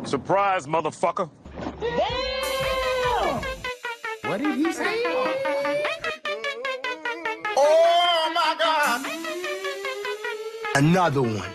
Surprise, motherfucker. Damn! What did he say? Oh my God! Another one.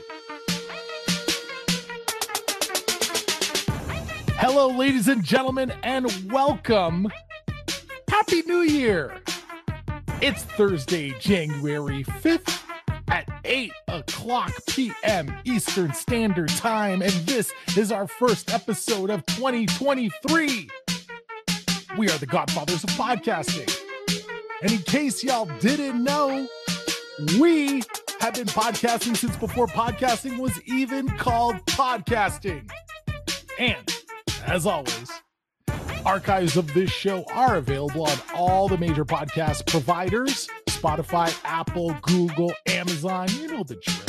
Hello, ladies and gentlemen, and welcome. Happy New Year. It's Thursday, January 5th at 8 o'clock p.m. Eastern Standard Time, and this is our first episode of 2023. We are the Godfathers of Podcasting. And in case y'all didn't know, we have been podcasting since before podcasting was even called podcasting. And as always, archives of this show are available on all the major podcast providers: Spotify, Apple, Google, Amazon, you know the drill.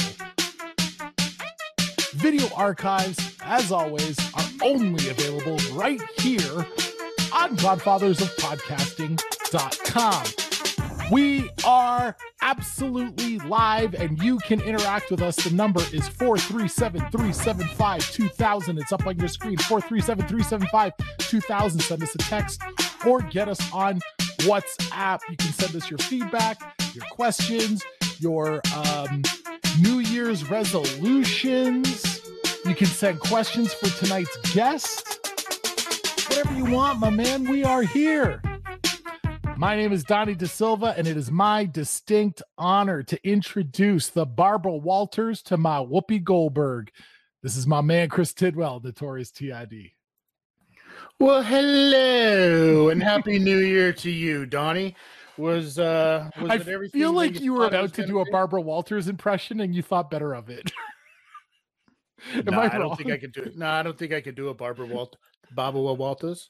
Video archives, as always, are only available right here on godfathersofpodcasting.com. We are absolutely live, and you can interact with us. The number is 437-375-2000. It's up on your screen, 437-375-2000. Send us a text or get us on WhatsApp. You can send us your feedback, your questions, your New Year's resolutions. You can send questions for tonight's guest. Whatever you want, my man, we are here. My name is Donnie Da Silva, and it is my distinct honor to introduce the Barbara Walters to my Whoopi Goldberg. This is my man, Chris Tidwell, Notorious TID. Well, hello, and Happy New Year to you, Donnie. Was I it everything? feel like you were thought it about was to gonna do a be? Barbara Walters impression, and you thought better of it. Am No, I I wrong? don't think I could do it. No, I don't think I could do a Barbara Walters.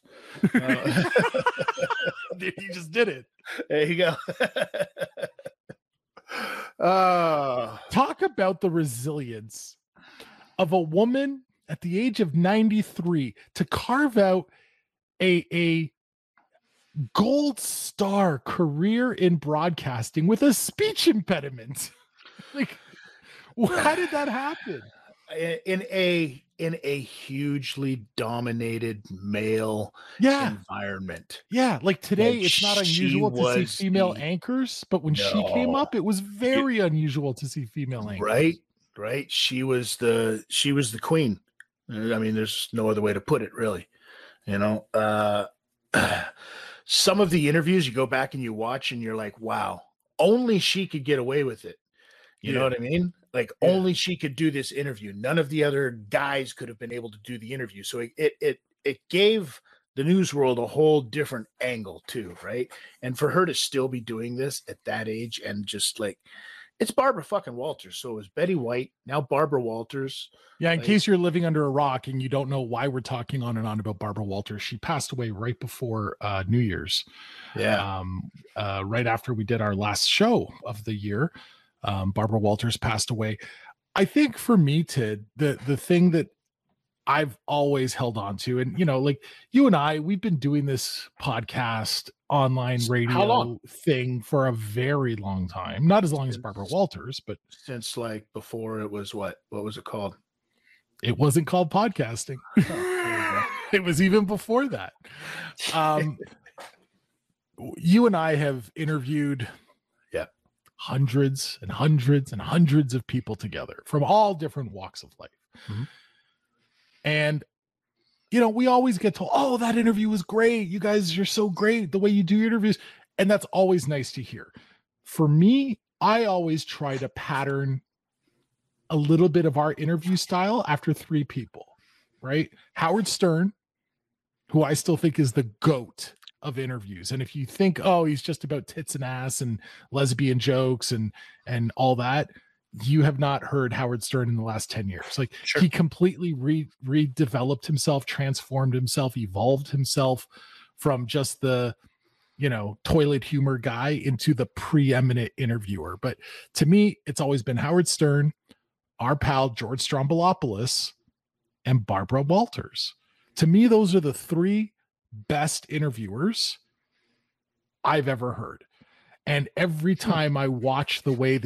You just did it. There you go. Talk about the resilience of a woman at the age of 93 to carve out a gold star career in broadcasting with a speech impediment. Like, how did that happen? in a hugely dominated male environment. Yeah, like today, Like, it's not she unusual to see was female the- anchors, but when she came No. up, it was very unusual to see female anchors. Right. She was the queen. I mean, there's no other way to put it, really. You know, some of the interviews you go back and you watch, and you're like, wow, only she could get away with it. You know what I mean? Like, only she could do this interview. None of the other guys could have been able to do the interview. So it gave the news world a whole different angle too, right? And for her to still be doing this at that age, and just like, it's Barbara fucking Walters. So it was Betty White, now Barbara Walters. Yeah, in Like- case you're living under a rock and you don't know why we're talking on and on about Barbara Walters, she passed away right before New Year's. Yeah. Right after we did our last show of the year, Barbara Walters passed away. I think for me, Tid, the thing that I've always held on to, and like you and I, we've been doing this podcast, online radio long? thing for a very long time. Not as long as Barbara Walters, but Since like before it was what was it called? it wasn't called podcasting. It was even before that. You and I have interviewed hundreds and hundreds and hundreds of people together from all different walks of life. Mhm. And we always get told, oh, that interview was great. You guys, you're so great the way you do your interviews. And that's always nice to hear. For me, I always try to pattern a little bit of our interview style after three people, right? Howard Stern, who I still think is the GOAT of interviews. And if you think, oh, he's just about tits and ass and lesbian jokes and all that, you have not heard Howard Stern in the last 10 years. Like, Sure. he completely redeveloped himself, transformed himself, evolved himself from just the toilet humor guy into the preeminent interviewer. But to me, it's always been Howard Stern, our pal George Stroumboulopoulos, and Barbara Walters. To me, those are the three best interviewers I've ever heard. And every time I watch the way that they compose an interview and the way that they structure an interview, it's like, wow,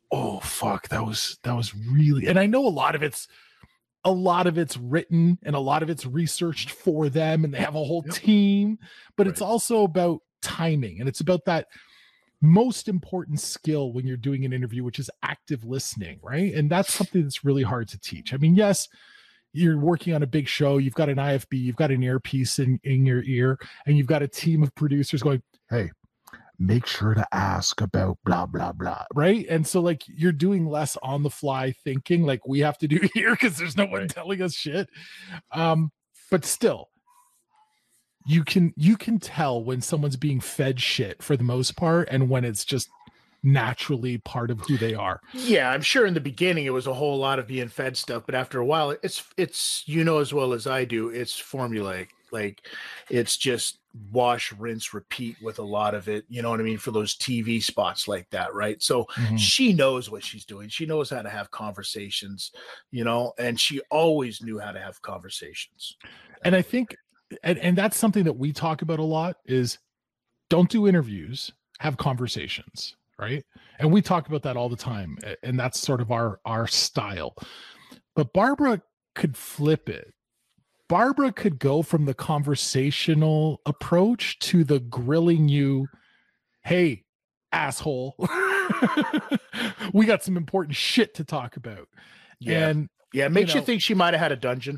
Oh fuck, that was really, and I know a lot of it's written and a lot of it's researched for them and they have a whole team, but it's also about timing, and it's about that most important skill when you're doing an interview, which is active listening, right? And that's something that's really hard to teach. I mean, yes, you're working on a big show, you've got an IFB, you've got an earpiece in your ear, and you've got a team of producers going, hey, make sure to ask about blah blah blah, right? And so like you're doing less on the fly thinking like we have to do here because there's no one telling us shit. But still, you can tell when someone's being fed shit for the most part, and when it's just naturally part of who they are. Yeah, I'm sure in the beginning it was a whole lot of being fed stuff, but after a while it's you know as well as I do, it's formulaic. Like it's just wash, rinse, repeat with a lot of it, you know what I mean, for those TV spots like that, right? So she knows what she's doing. She knows how to have conversations, you know, and she always knew how to have conversations. And I think and that's something that we talk about a lot is don't do interviews, have conversations, right? And we talk about that all the time, and that's sort of our style. But Barbara could flip it. Barbara could go from the conversational approach to the grilling you, hey, asshole, we got some important shit to talk about. Yeah. And yeah, it makes you think she might have had a dungeon.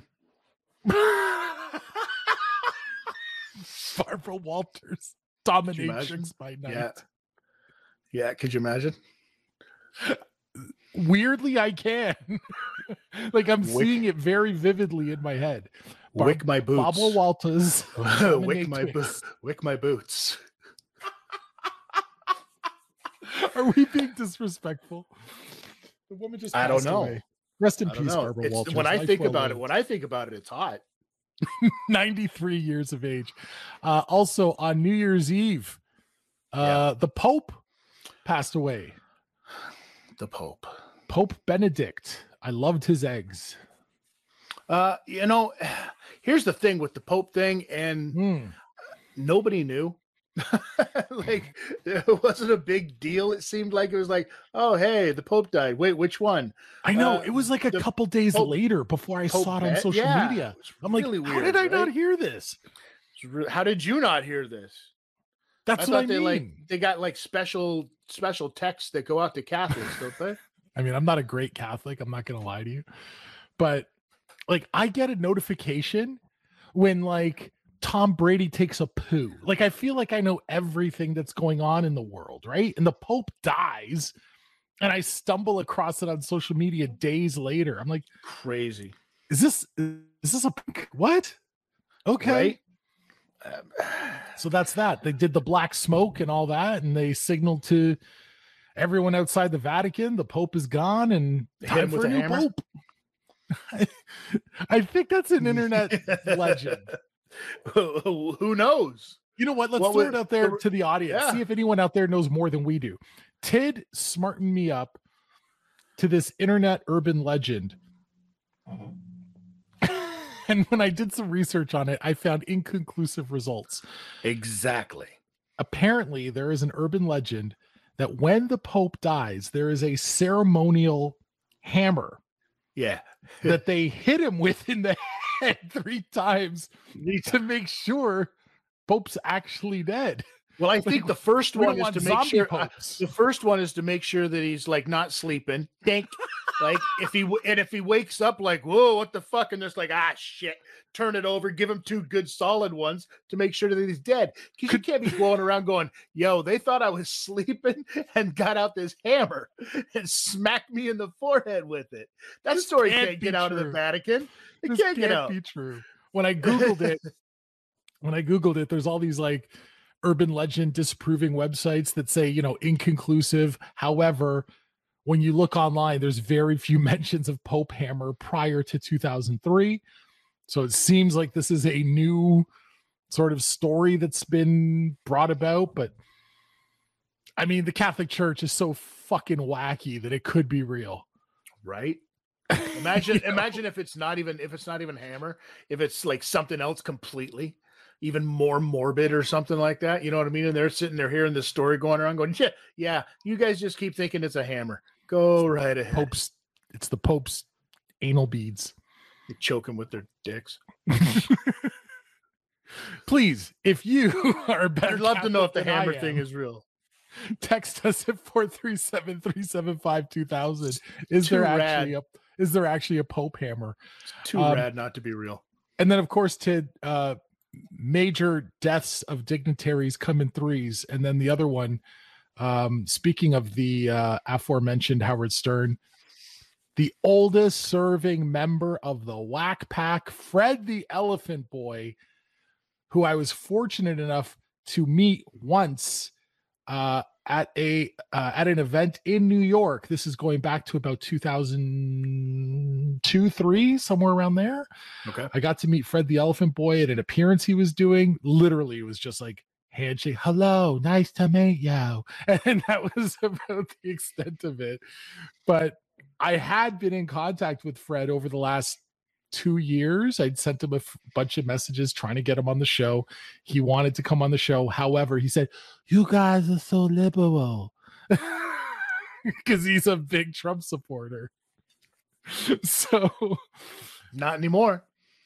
Barbara Walters, dominatrix by night. Yeah, could you imagine? Weirdly, I can. Like I'm seeing it very vividly in my head. Wick my boots. Barbara Walters. Wick my boots. Are we being disrespectful? The woman just I don't know. Away. Rest in peace, Barbara Walters. When I think about it, it's hot. 93 years of age. Also on New Year's Eve, the Pope passed away. The Pope Benedict. I loved his eggs. You know, here's the thing with the Pope thing, and nobody knew. Like it wasn't a big deal. It seemed like it was like, oh hey, the Pope died. Wait, which one? I know it was like a couple days later before I saw it on social media. I'm really like, how did I not hear this? How did you not hear this? That's what I mean. They got like special texts that go out to Catholics, don't they? I mean, I'm not a great Catholic. I'm not gonna lie to you, but like I get a notification when like Tom Brady takes a poo. Like I feel like I know everything that's going on in the world, right? And the Pope dies, and I stumble across it on social media days later. I'm like, crazy. Is this a what? Okay. Right? So that's that. They did the black smoke and all that, and they signaled to everyone outside the Vatican the Pope is gone and time for a new Pope. I think that's an internet legend. Who knows? You know what? Let's throw it out there to the audience. See if anyone out there knows more than we do. Tid smartened me up to this internet urban legend. And when I did some research on it, I found inconclusive results. Exactly. Apparently, there is an urban legend that when the Pope dies, there is a ceremonial hammer. Yeah. That they hit him with in the head 3 times to make sure Pope's actually dead. Well, I think the first one is to make sure. Popes. The first one is to make sure that he's like not sleeping. Think, like if he wakes up, like whoa, what the fuck, and there's like shit, turn it over, give him 2 good solid ones to make sure that he's dead. Because you can't be going around going, yo, they thought I was sleeping and got out this hammer and smacked me in the forehead with it. That story can't get out of the Vatican. It can't get out. Be true. When I googled it, there's all these like urban legend disproving websites that say, you know, inconclusive. However, when you look online, there's very few mentions of Pope hammer prior to 2003. So it seems like this is a new sort of story that's been brought about. But I mean, the Catholic Church is so fucking wacky that it could be real. Right? Imagine if it's not even hammer, if it's like something else completely, even more morbid or something like that. You know what I mean? And they're sitting there hearing this story going around going, yeah, you guys just keep thinking it's a hammer. Go right ahead. It's the Pope's anal beads. They choke them with their dicks. Please, if you are better, I'd love to know if the Catholic than hammer I thing am, is real. text us at 437-375-2000. Is Too there actually a Pope hammer? It's too rad not to be real. And then, of course, major deaths of dignitaries come in threes. And then the other one, speaking of the aforementioned Howard Stern, the oldest serving member of the Whack Pack, Fred the Elephant Boy, who I was fortunate enough to meet once at an event in New York. This is going back to about 2002, 3, somewhere around there. Okay. I got to meet Fred the Elephant Boy at an appearance he was doing. Literally, it was just like handshake, hello, nice to meet you. And that was about the extent of it. But I had been in contact with Fred over the last 2 years. I'd sent him a bunch of messages trying to get him on the show. He wanted to come on the show. However, he said, you guys are so liberal. Because he's a big Trump supporter. So not anymore.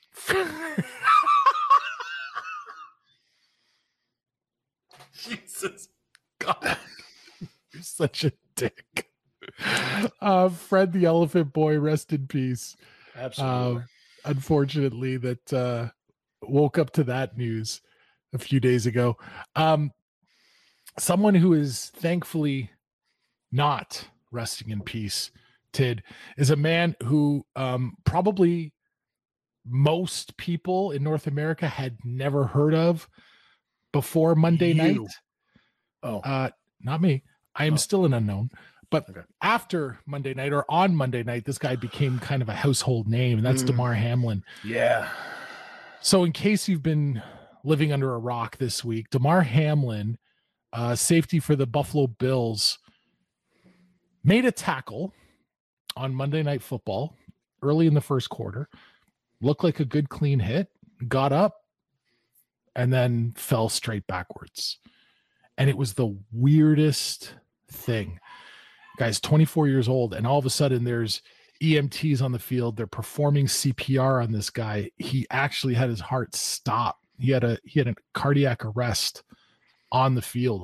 Jesus God. You're such a dick. Fred the Elephant Boy, rest in peace. Absolutely. Unfortunately, that woke up to that news a few days ago. Someone who is thankfully not resting in peace, Tid, is a man who probably most people in North America had never heard of before Monday night. Oh, not me. I am still an unknown. But okay. After Monday night, or on Monday night, this guy became kind of a household name, and that's Damar Hamlin. Yeah. So in case you've been living under a rock this week, Damar Hamlin, safety for the Buffalo Bills, made a tackle on Monday Night Football early in the first quarter. Looked like a good, clean hit, got up, and then fell straight backwards. And it was the weirdest thing. Guy's 24 years old, and all of a sudden there's EMTs on the field. They're performing CPR on this guy. He actually had his heart stop. He had a cardiac arrest on the field.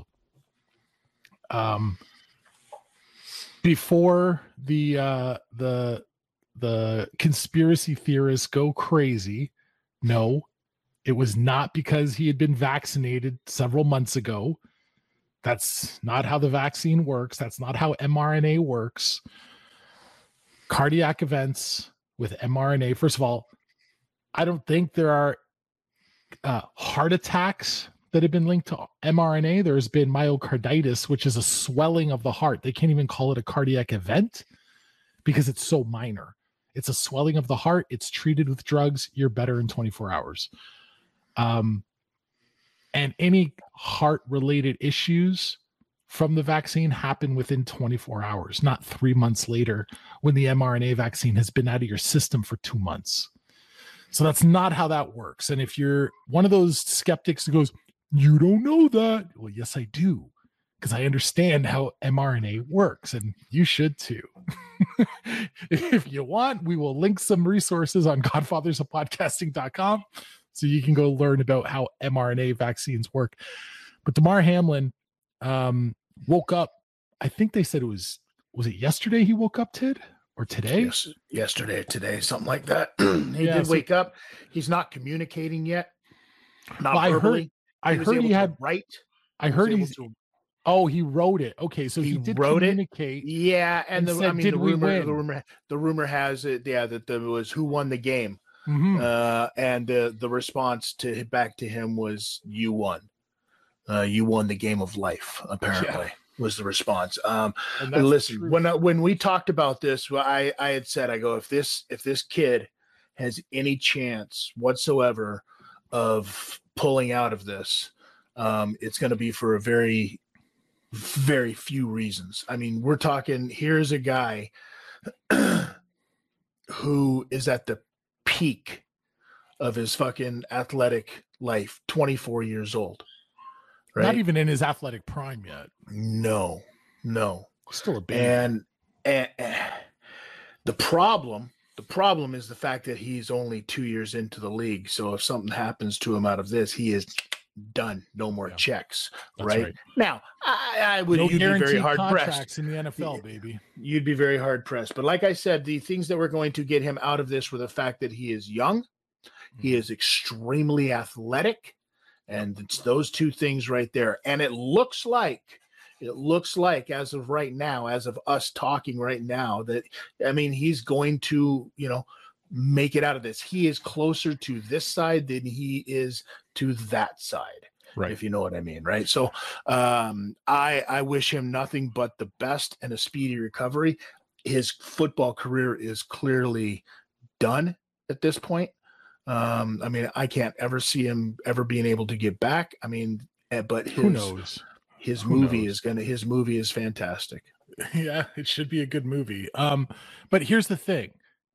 Before the conspiracy theorists go crazy, no, it was not because he had been vaccinated several months ago. That's not how the vaccine works. That's not how mRNA works. Cardiac events with mRNA, first of all, I don't think there are heart attacks that have been linked to mRNA. There's been myocarditis, which is a swelling of the heart. They can't even call it a cardiac event because it's so minor. It's a swelling of the heart. It's treated with drugs. You're better in 24 hours. And any heart-related issues from the vaccine happen within 24 hours, not 3 months later when the mRNA vaccine has been out of your system for 2 months. So that's not how that works. And if you're one of those skeptics who goes, you don't know that. Well, yes, I do, because I understand how mRNA works, and you should too. If you want, we will link some resources on godfathersofpodcasting.com so you can go learn about how mRNA vaccines work. But Damar Hamlin woke up. I think they said was it yesterday he woke up, Tid? Or today? Yes, yesterday, today, something like that. He did wake up. He's not communicating yet. Not verbally. I heard he had write. I heard he wrote it. Okay, so he did wrote communicate. It. Yeah, and the rumor has it. Yeah, that there was who won the game. Mm-hmm. And the response back to him was, "You won. You won the game of life." Apparently, was the response. Listen, true. when we talked about this, I had said, I go, if this kid has any chance whatsoever of pulling out of this, it's going to be for a very, very few reasons. I mean, we're talking. Here's a guy who is at the peak of his fucking athletic life, 24 years old, right? Not even in his athletic prime yet. No, Still a baby. And the problem is the fact that he's only 2 years into the league. So if something happens to him out of this, he is done. No more checks. Right? Now, I would. No You'd be very guaranteed hard contracts pressed in the NFL, baby. You'd be very hard pressed. But like I said, the things that were going to get him out of this were the fact that he is young, he is extremely athletic, and it's those two things right there. And it looks like as of right now, as of us talking right now, that he's going to, make it out of this. He is closer to this side than he is to that side. Right. If you know what I mean. Right. So I wish him nothing but the best and a speedy recovery. His football career is clearly done at this point. I can't ever see him ever being able to get back. But who knows? His movie is fantastic. Yeah, it should be a good movie. But here's the thing.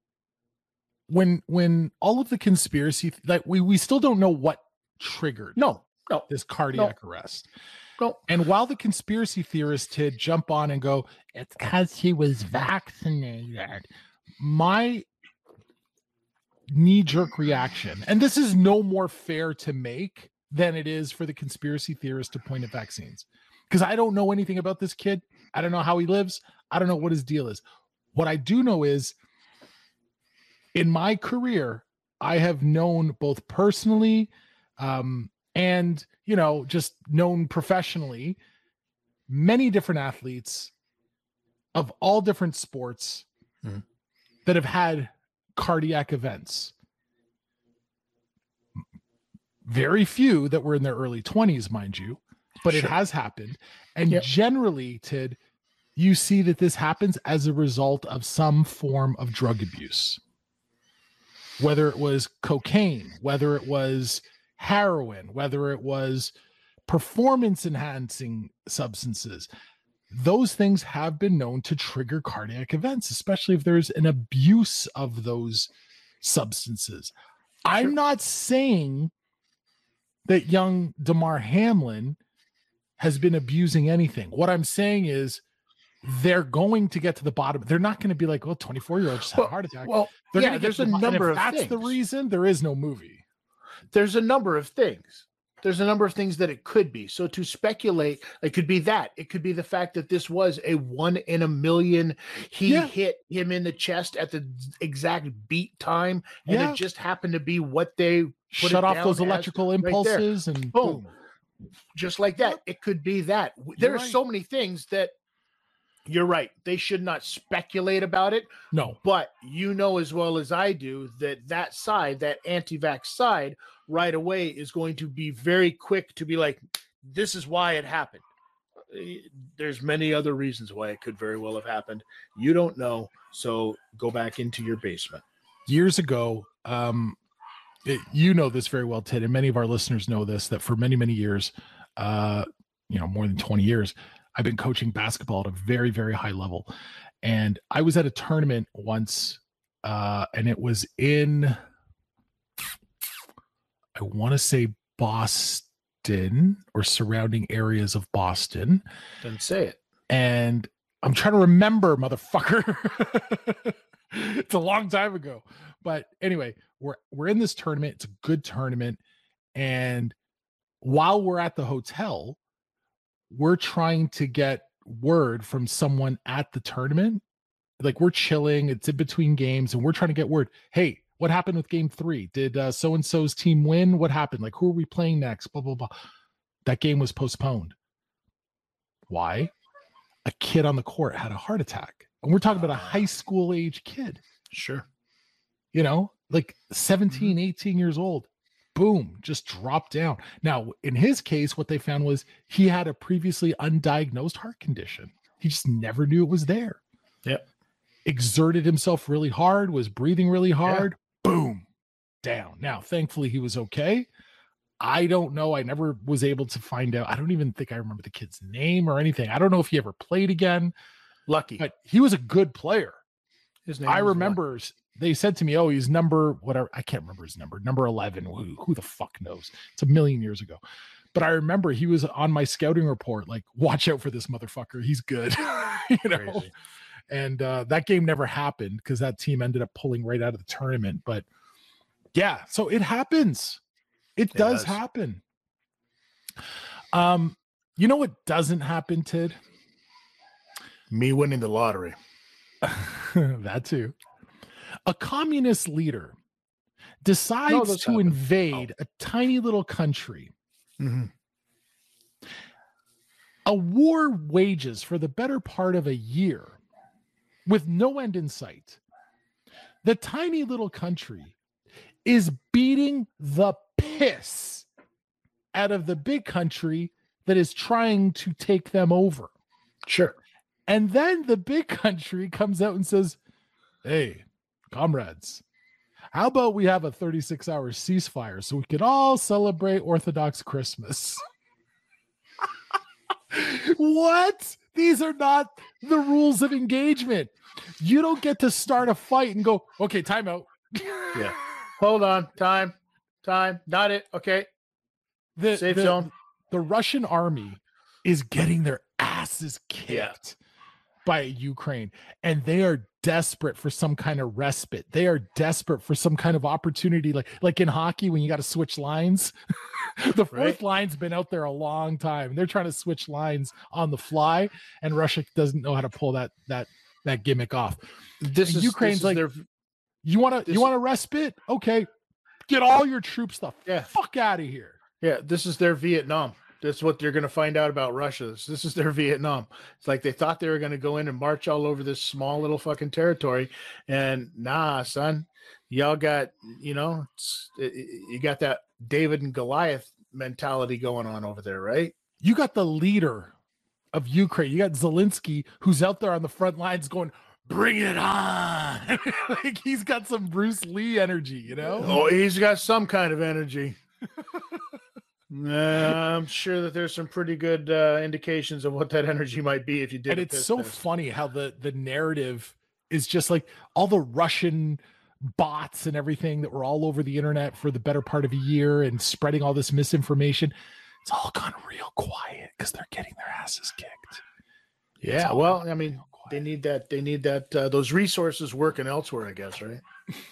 When all of the conspiracy, like we still don't know what triggered this cardiac arrest. No. And while the conspiracy theorists did jump on and go, it's because he was vaccinated, my knee-jerk reaction, and this is no more fair to make than it is for the conspiracy theorists to point at vaccines, because I don't know anything about this kid. I don't know how he lives. I don't know what his deal is. What I do know is, in my career, I have known both personally and, just known professionally, many different athletes of all different sports that have had cardiac events. Very few that were in their early 20s, mind you, but it has happened. And generally, Tid, you see that this happens as a result of some form of drug abuse. Whether it was cocaine, whether it was heroin, whether it was performance-enhancing substances, those things have been known to trigger cardiac events, especially if there's an abuse of those substances. Sure. I'm not saying that young Damar Hamlin has been abusing anything. What I'm saying is they're going to get to the bottom. They're not going to be like, 24-year-old just had a heart attack. Well, they're going to there's a number of things. That's the reason there is no movie. There's a number of things. There's a number of things that it could be. So to speculate, it could be that. It could be the fact that this was a 1 in a million. He hit him in the chest at the exact beat time, and it just happened to be what they shut off those electrical impulses, right, and boom. Just like that. It could be that. There are so many things that you're right. They should not speculate about it. No. But as well as I do that side, that anti-vax side, right away is going to be very quick to be like, this is why it happened. There's many other reasons why it could very well have happened. You don't know. So go back into your basement. Years ago, you know this very well, Ted, and many of our listeners know this, that for many, many years, more than 20 years, I've been coaching basketball at a very, very high level. And I was at a tournament once, and it was in, I want to say Boston or surrounding areas of Boston. Didn't say it. And I'm trying to remember, motherfucker. It's a long time ago. But anyway, we're in this tournament. It's a good tournament. And while we're at the hotel, we're trying to get word from someone at the tournament. Like, we're chilling. It's in between games, and we're trying to get word. Hey, what happened with game 3? Did so-and-so's team win? What happened? Like, who are we playing next? Blah, blah, blah. That game was postponed. Why? A kid on the court had a heart attack. And we're talking about a high school age kid. Sure. Like 17, 18 years old. Boom, just dropped down. Now, in his case, what they found was he had a previously undiagnosed heart condition. He just never knew it was there. Yep. Exerted himself really hard, was breathing really hard. Yeah. Boom, down. Now, thankfully, he was okay. I don't know. I never was able to find out. I don't even think I remember the kid's name or anything. I don't know if he ever played again. Lucky. But he was a good player. His name I remember they said to me, he's number whatever. I can't remember his number 11. Who the fuck knows? It's a million years ago. But I remember he was on my scouting report, like, watch out for this motherfucker. He's good. Crazy. And that game never happened because that team ended up pulling right out of the tournament. But yeah, so it happens. It does happen. You know what doesn't happen, Tid? Me winning the lottery. That too. A communist leader decides to invade a tiny little country. Mm-hmm. A war wages for the better part of a year with no end in sight. The tiny little country is beating the piss out of the big country that is trying to take them over. Sure. And then the big country comes out and says, hey, comrades, how about we have a 36-hour ceasefire so we could all celebrate Orthodox Christmas? What? These are not the rules of engagement. You don't get to start a fight and go, okay, time out. Yeah. Hold on. Time. Not it. Okay. Safe zone. The Russian army is getting their asses kicked by Ukraine, and they are desperate for some kind of respite. They are desperate for some kind of opportunity, like in hockey when you got to switch lines. The fourth line's been out there a long time. They're trying to switch lines on the fly, and Russia doesn't know how to pull that gimmick off. Ukraine's like, you want a respite? Okay, get all your troops the fuck out of here. Yeah, this is their Vietnam. That's what they're going to find out about Russia. This is their Vietnam. It's like they thought they were going to go in and march all over this small little fucking territory. And nah, son, y'all got, you got that David and Goliath mentality going on over there, right? You got the leader of Ukraine. You got Zelensky, who's out there on the front lines going, bring it on. Like he's got some Bruce Lee energy, Oh, he's got some kind of energy. I'm sure that there's some pretty good indications of what that energy might be if you did. And it's so funny how the narrative is just like all the Russian bots and everything that were all over the internet for the better part of a year and spreading all this misinformation. It's all gone real quiet because they're getting their asses kicked. Yeah, well, I mean, they need that. They need that. Those resources working elsewhere, I guess, right?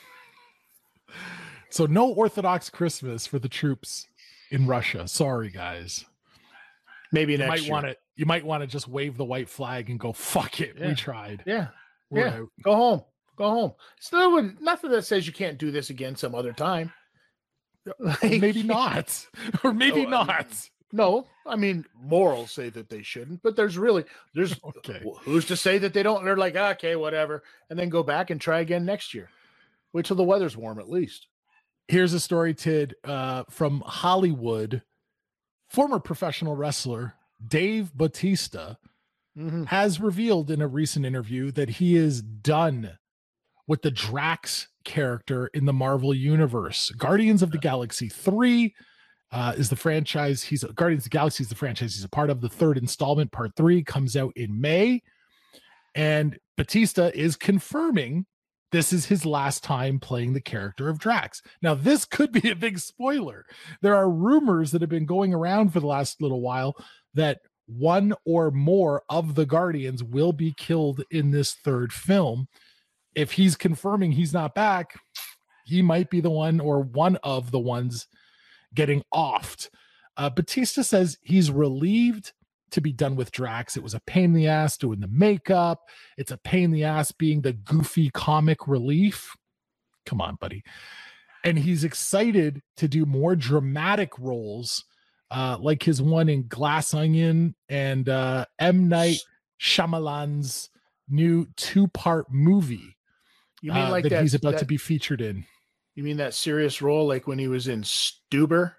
So no Orthodox Christmas for the troops in Russia. Sorry, guys. Maybe next year. You might want to just wave the white flag and go, fuck it. We tried. Yeah. Out. Go home. Still, nothing that says you can't do this again some other time. Maybe not. Or maybe not. No, I mean, morals say that they shouldn't, but there's okay. Who's to say that they don't? They're like, okay, whatever. And then go back and try again next year. Wait till the weather's warm at least. Here's a story, Tid, from Hollywood. Former professional wrestler Dave Bautista has revealed in a recent interview that he is done with the Drax character in the Marvel Universe. Guardians of the Galaxy 3 is the franchise. Guardians of the Galaxy is the franchise he's a part of. The third installment, part 3, comes out in May. And Bautista is confirming this is his last time playing the character of Drax. Now, this could be a big spoiler. There are rumors that have been going around for the last little while that one or more of the Guardians will be killed in this third film. If he's confirming he's not back, he might be the one or one of the ones getting offed. Bautista says he's relieved to be done with Drax. It was a pain in the ass doing the makeup. It's a pain in the ass being the goofy comic relief. Come on, buddy. And he's excited to do more dramatic roles, like his one in Glass Onion and M. Night Shyamalan's new 2-part movie. You mean like that he's about to be featured in? You mean that serious role like when he was in Stuber?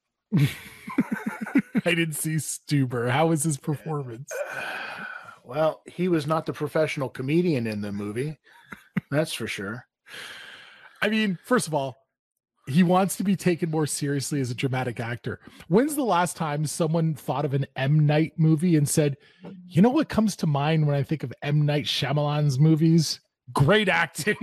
I didn't see Stuber. How was his performance? Well, he was not the professional comedian in the movie. That's for sure. I mean, first of all, he wants to be taken more seriously as a dramatic actor. When's the last time someone thought of an M. Night movie and said, you know what comes to mind when I think of M. Night Shyamalan's movies? Great acting.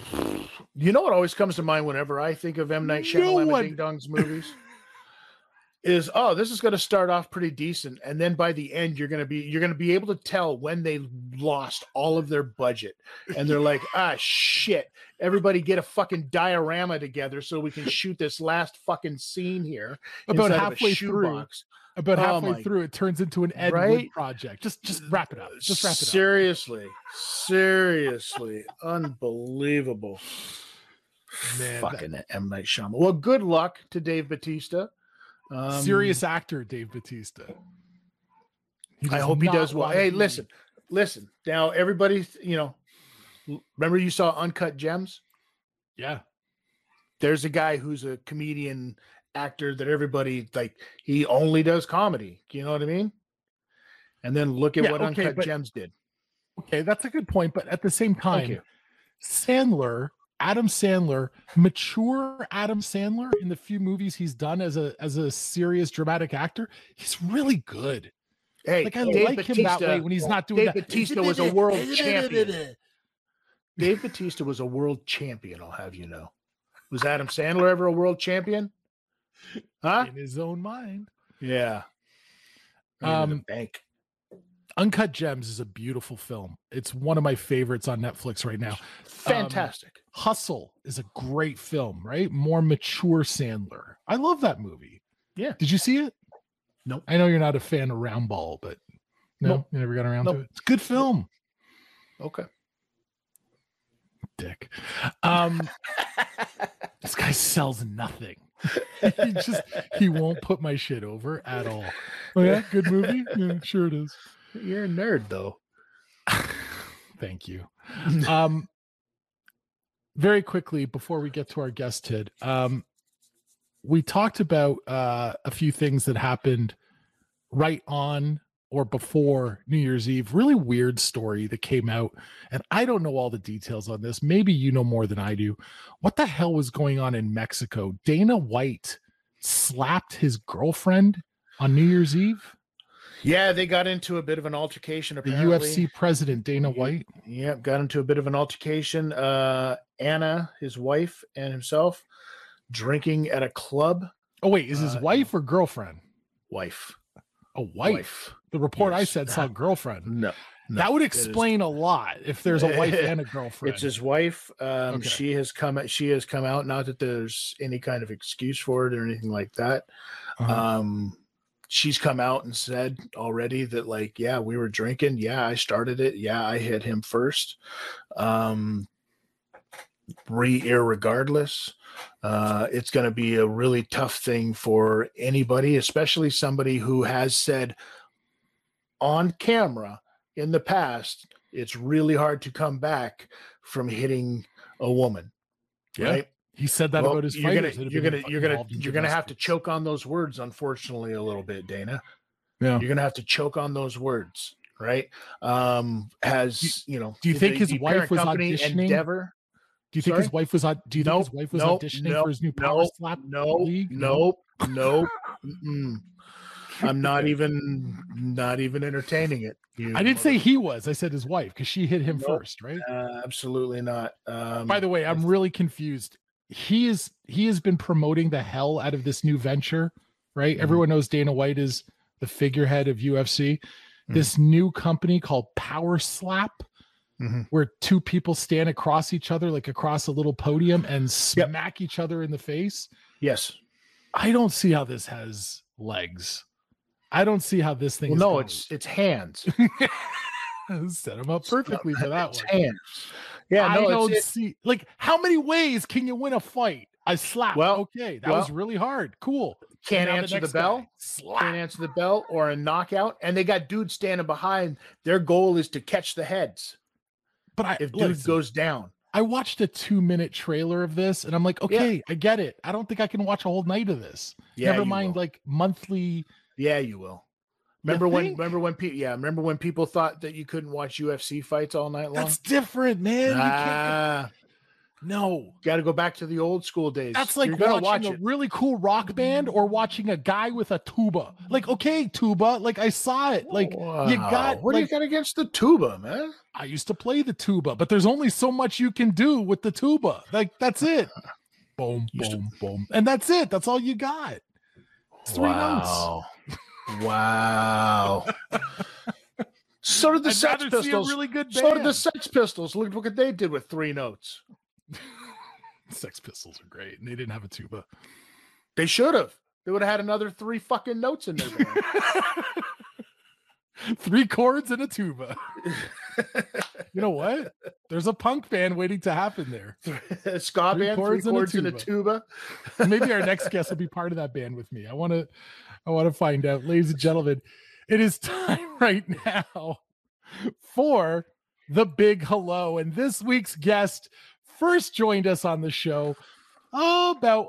You know what always comes to mind whenever I think of M. Night Shyamalan and Ding Dong's movies? is, oh, this is going to start off pretty decent, and then by the end you're going to be able to tell when they lost all of their budget, and they're like, ah, shit, everybody get a fucking diorama together so we can shoot this last fucking scene here. About halfway through, it turns into an Ed Wood project. Just wrap it up. Seriously, unbelievable. Man, fucking M. Night Shyamalan. Well, good luck to Dave Bautista. Serious actor Dave Bautista. I hope he does well. Hey, listen. Now, everybody, remember you saw Uncut Gems? Yeah. There's a guy who's a comedian actor that everybody he only does comedy. You know what I mean? And then look at what Uncut Gems did. Okay, that's a good point. But at the same time, Adam Sandler, mature Adam Sandler, in the few movies he's done as a serious dramatic actor, he's really good. Hey, I like him that way when he's not doing that. Dave Bautista was a world champion. Dave Bautista was a world champion, I'll have you know. Was Adam Sandler ever a world champion? Huh? In his own mind. Yeah. Bank. Uncut Gems is a beautiful film. It's one of my favorites on Netflix right now. Fantastic. Hustle is a great film, right? More mature Sandler. I love that movie. Yeah. Did you see it? Nope. I know you're not a fan of Roundball, but no, you never got around to it. It's a good film. Okay. Dick. This guy sells nothing. He won't put my shit over at all. Oh yeah, good movie? Yeah, sure it is. You're a nerd though. Thank you. Very quickly before we get to our guest, Tid, we talked about a few things that happened right on or before New Year's Eve. Really weird story that came out, and I don't know all the details on this. Maybe you know more than I do. What the hell was going on in Mexico? Dana White slapped his girlfriend on New Year's Eve. Yeah, they got into a bit of an altercation. Apparently. The UFC president, Dana White. Yeah, got into a bit of an altercation. Anna, his wife, and himself drinking at a club. Oh, wait, is his wife or girlfriend? Wife. A wife. The report I said saw girlfriend. No. That would explain a lot if there's a wife and a girlfriend. It's his wife. She has come out. Not that there's any kind of excuse for it or anything like that. She's come out and said already that yeah, we were drinking. Yeah, I started it. Yeah, I hit him first. Irregardless, it's going to be a really tough thing for anybody, especially somebody who has said on camera in the past, it's really hard to come back from hitting a woman. Yeah. Right? He said that about his fighters. You're gonna have to choke on those words, unfortunately, a little bit, Dana. Yeah. You're gonna have to choke on those words, right? Do you think his wife was auditioning? Endeavor? Do you think his wife was auditioning for his new Power Slap league? Nope. I'm not even entertaining it. I didn't say he was. I said his wife, because she hit him first, right? Absolutely not. By the way, I'm really confused. He has been promoting the hell out of this new venture, right? Mm-hmm. Everyone knows Dana White is the figurehead of UFC. Mm-hmm. This new company called Power Slap, where two people stand across each other, like across a little podium, and smack each other in the face. Yes. I don't see how this has legs. I don't see how this thing. It's hands. Set him up perfectly for that one. Hands. Yeah, I don't see how many ways can you win a fight? I slap. Well, okay, that was really hard. Cool. Can't answer the bell. Can't answer the bell or a knockout. And they got dudes standing behind. Their goal is to catch the heads. But if dude goes down. I watched a 2-minute trailer of this, and I'm like, okay, I get it. I don't think I can watch a whole night of this. Yeah, never mind monthly. Yeah, you will. Remember when people thought that you couldn't watch UFC fights all night long? That's different, man. You can't. No, got to go back to the old school days. That's like watching a really cool rock band or watching a guy with a tuba. Okay, tuba. I saw it. You got. What do you got against the tuba, man? I used to play the tuba, but there's only so much you can do with the tuba. That's it. Boom, boom, boom, and that's it. That's all you got. It's 3 notes. Wow. So did the I'd Sex rather see a Pistols. really good So did the band. Sex Pistols. Look what they did with 3 notes. Sex Pistols are great, and they didn't have a tuba. They should have. They would have had another 3 fucking notes in their band. 3 chords and a tuba. You know what? There's a punk band waiting to happen there. A ska band, 3 chords and a tuba. Maybe our next guest will be part of that band with me. I want to find out. Ladies and gentlemen, it is time right now for the big hello. And this week's guest first joined us on the show about,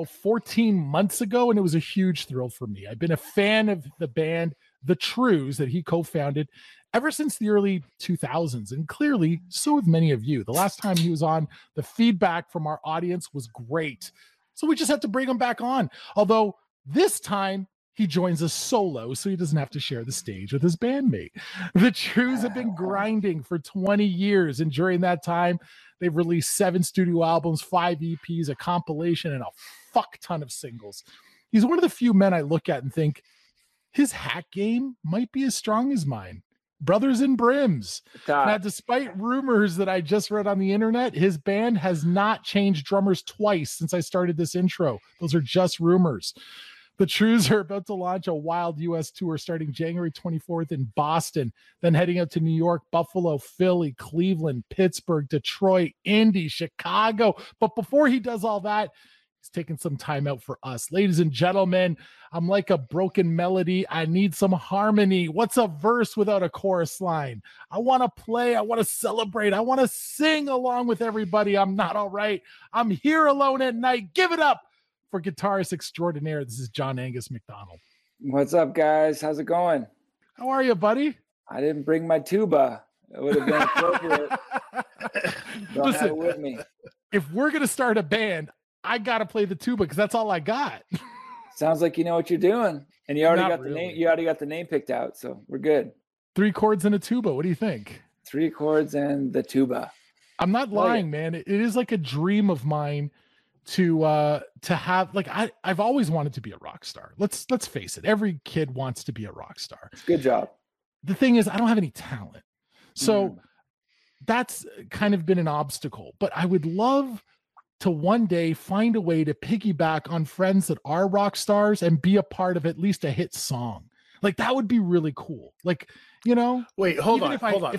14 months ago, and it was a huge thrill for me. I've been a fan of the band The Trews that he co-founded ever since the early 2000s, and clearly so have many of you. The last time he was on, the feedback from our audience was great, so we just had to bring him back on. Although this time he joins us solo, so he doesn't have to share the stage with his bandmate. The Trews have been grinding for 20 years, and during that time, they've released 7 studio albums, 5 EPs, a compilation, and a fuck ton of singles. He's one of the few men I look at and think his hack game might be as strong as mine. Brothers in Brims. Now, despite rumors that I just read on the internet, his band has not changed drummers twice since I started this intro. Those are just rumors. The Trews are about to launch a wild U.S. tour starting January 24th in Boston, then heading out to New York, Buffalo, Philly, Cleveland, Pittsburgh, Detroit, Indy, Chicago. But before he does all that, he's taking some time out for us. Ladies and gentlemen, I'm like a broken melody. I need some harmony. What's a verse without a chorus line? I want to play. I want to celebrate. I want to sing along with everybody. I'm not all right. I'm here alone at night. Give it up for guitarist extraordinaire. This is John Angus McDonald. What's up, guys? How's it going? How are you, buddy? I didn't bring my tuba. It would have been appropriate. Don't have it with me. If we're going to start a band, I got to play the tuba because that's all I got. Sounds like you know what you're doing. And you already Not got the really. name. You already got the name picked out, so we're good. 3 chords and a tuba. What do you think? 3 chords and the tuba. I'm not lying, man. It is like a dream of mine to have, like, I've always wanted to be a rock star. Let's face it. Every kid wants to be a rock star. Good job. The thing is, I don't have any talent. So that's kind of been an obstacle, but I would love to one day find a way to piggyback on friends that are rock stars and be a part of at least a hit song. Like, that would be really cool. Like, you know, wait, hold on.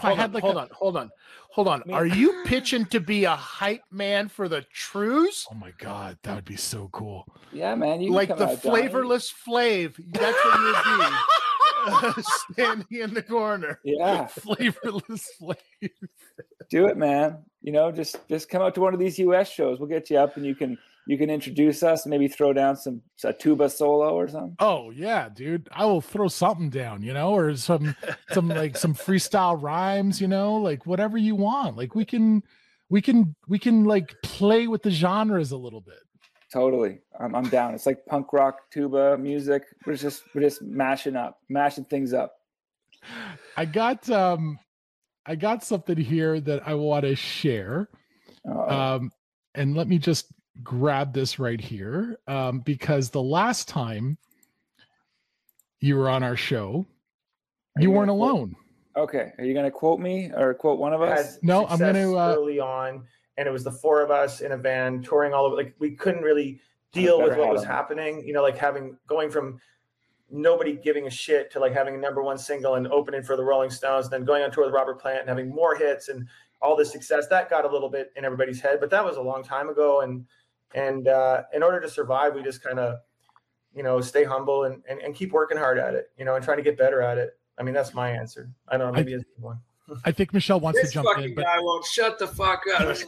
Are you pitching to be a hype man for the Trews? Oh my God, that would be so cool. Yeah, man. You like the flavorless Flav. That's what you would be. Standing in the corner. Yeah. Flavorless Flav. Do it, man. You know, just come out to one of these US shows. We'll get you up and you can introduce us and maybe throw down a tuba solo or something. Oh yeah, dude. I will throw something down, you know, or some freestyle rhymes, you know, like whatever you want. Like we can like play with the genres a little bit. Totally. I'm down. It's like punk rock tuba music. We're just mashing things up. I got something here that I want to share. And let me just grab this right here, because the last time you were on our show, you weren't alone. Okay. Are you going to quote me or quote one of us? No, I'm going to early on, and it was the 4 of us in a van touring all over. Like, we couldn't really deal with what was happening, you know, like going from nobody giving a shit to like having a #1 single and opening for the Rolling Stones, and then going on tour with Robert Plant and having more hits and all this success. That got a little bit in everybody's head, but that was a long time ago. And in order to survive, we just kind of, you know, stay humble and keep working hard at it, you know, and trying to get better at it. I mean, that's my answer. I don't know, maybe it's one. I think Michelle wants to jump in. This guy won't shut the fuck up.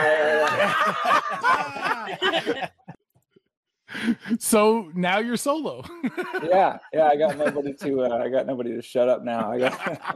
So now you're solo. Yeah. I got nobody to shut up now.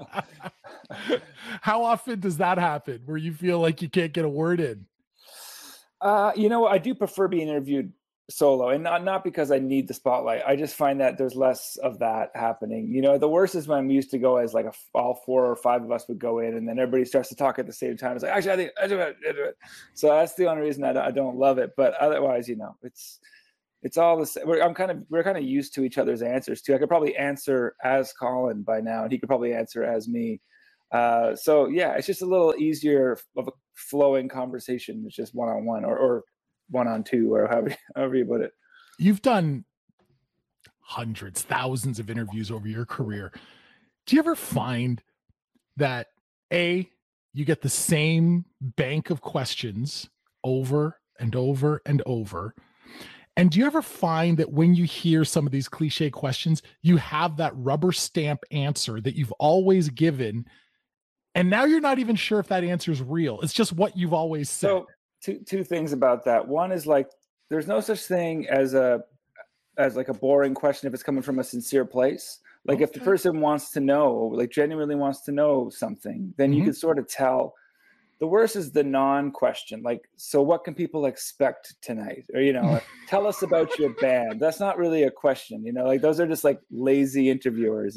How often does that happen where you feel like you can't get a word in? You know, I do prefer being interviewed solo, and not because I need the spotlight. I just find that there's less of that happening. You know, the worst is when we used to go as like all 4 or 5 of us would go in, and then everybody starts to talk at the same time. It's like, actually, I do it. So that's the only reason I don't love it. But otherwise, you know, it's all the same. We're kind of used to each other's answers too. I could probably answer as Colin by now, and he could probably answer as me. So yeah, it's just a little easier of a flowing conversation. It's just one-on-one or one-on-two, or however you put it. You've done hundreds, thousands of interviews over your career. Do you ever find that you get the same bank of questions over and over and over? And do you ever find that when you hear some of these cliche questions, you have that rubber stamp answer that you've always given, and now you're not even sure if that answer is real? It's just what you've always said. So two things about that. One is like, there's no such thing as like a boring question if it's coming from a sincere place. Like if the person wants to know, like genuinely wants to know something, then you can sort of tell. The worst is the non-question. Like, so what can people expect tonight? Or, like, tell us about your band. That's not really a question, like those are just like lazy interviewers,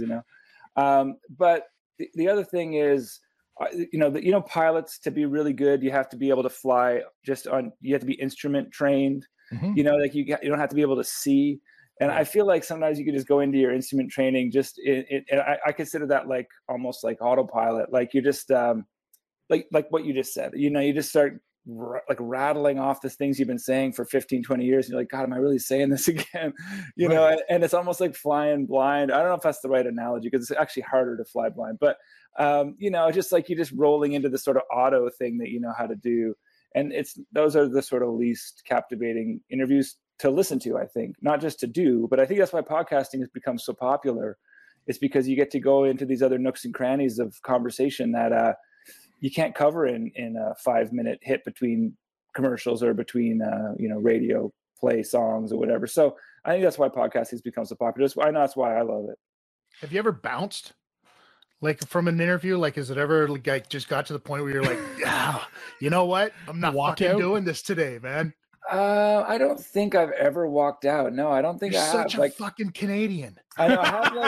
But the other thing is, pilots, to be really good, you have to be able to fly you have to be instrument trained, like you don't have to be able to see. And I feel like sometimes you could just go into your instrument training and I consider that like almost like autopilot. Like you're just like what you just said, you just start like rattling off the things you've been saying for 15, 20 years. And you're like, God, am I really saying this again? And it's almost like flying blind. I don't know if that's the right analogy, because it's actually harder to fly blind, but just like you're just rolling into the sort of auto thing that you know how to do. And those are the sort of least captivating interviews to listen to, I think, not just to do, but I think that's why podcasting has become so popular. It's because you get to go into these other nooks and crannies of conversation that you can't cover in a 5-minute hit between commercials or between radio play songs or whatever. So I think that's why podcasting has become so popular. I know that's why I love it. Have you ever bounced like from an interview? Like, has it ever like just got to the point where you're like, you know what? I'm not fucking doing this today, man. I don't think I've ever walked out. No, I don't think You're I have. Such a fucking Canadian. I know.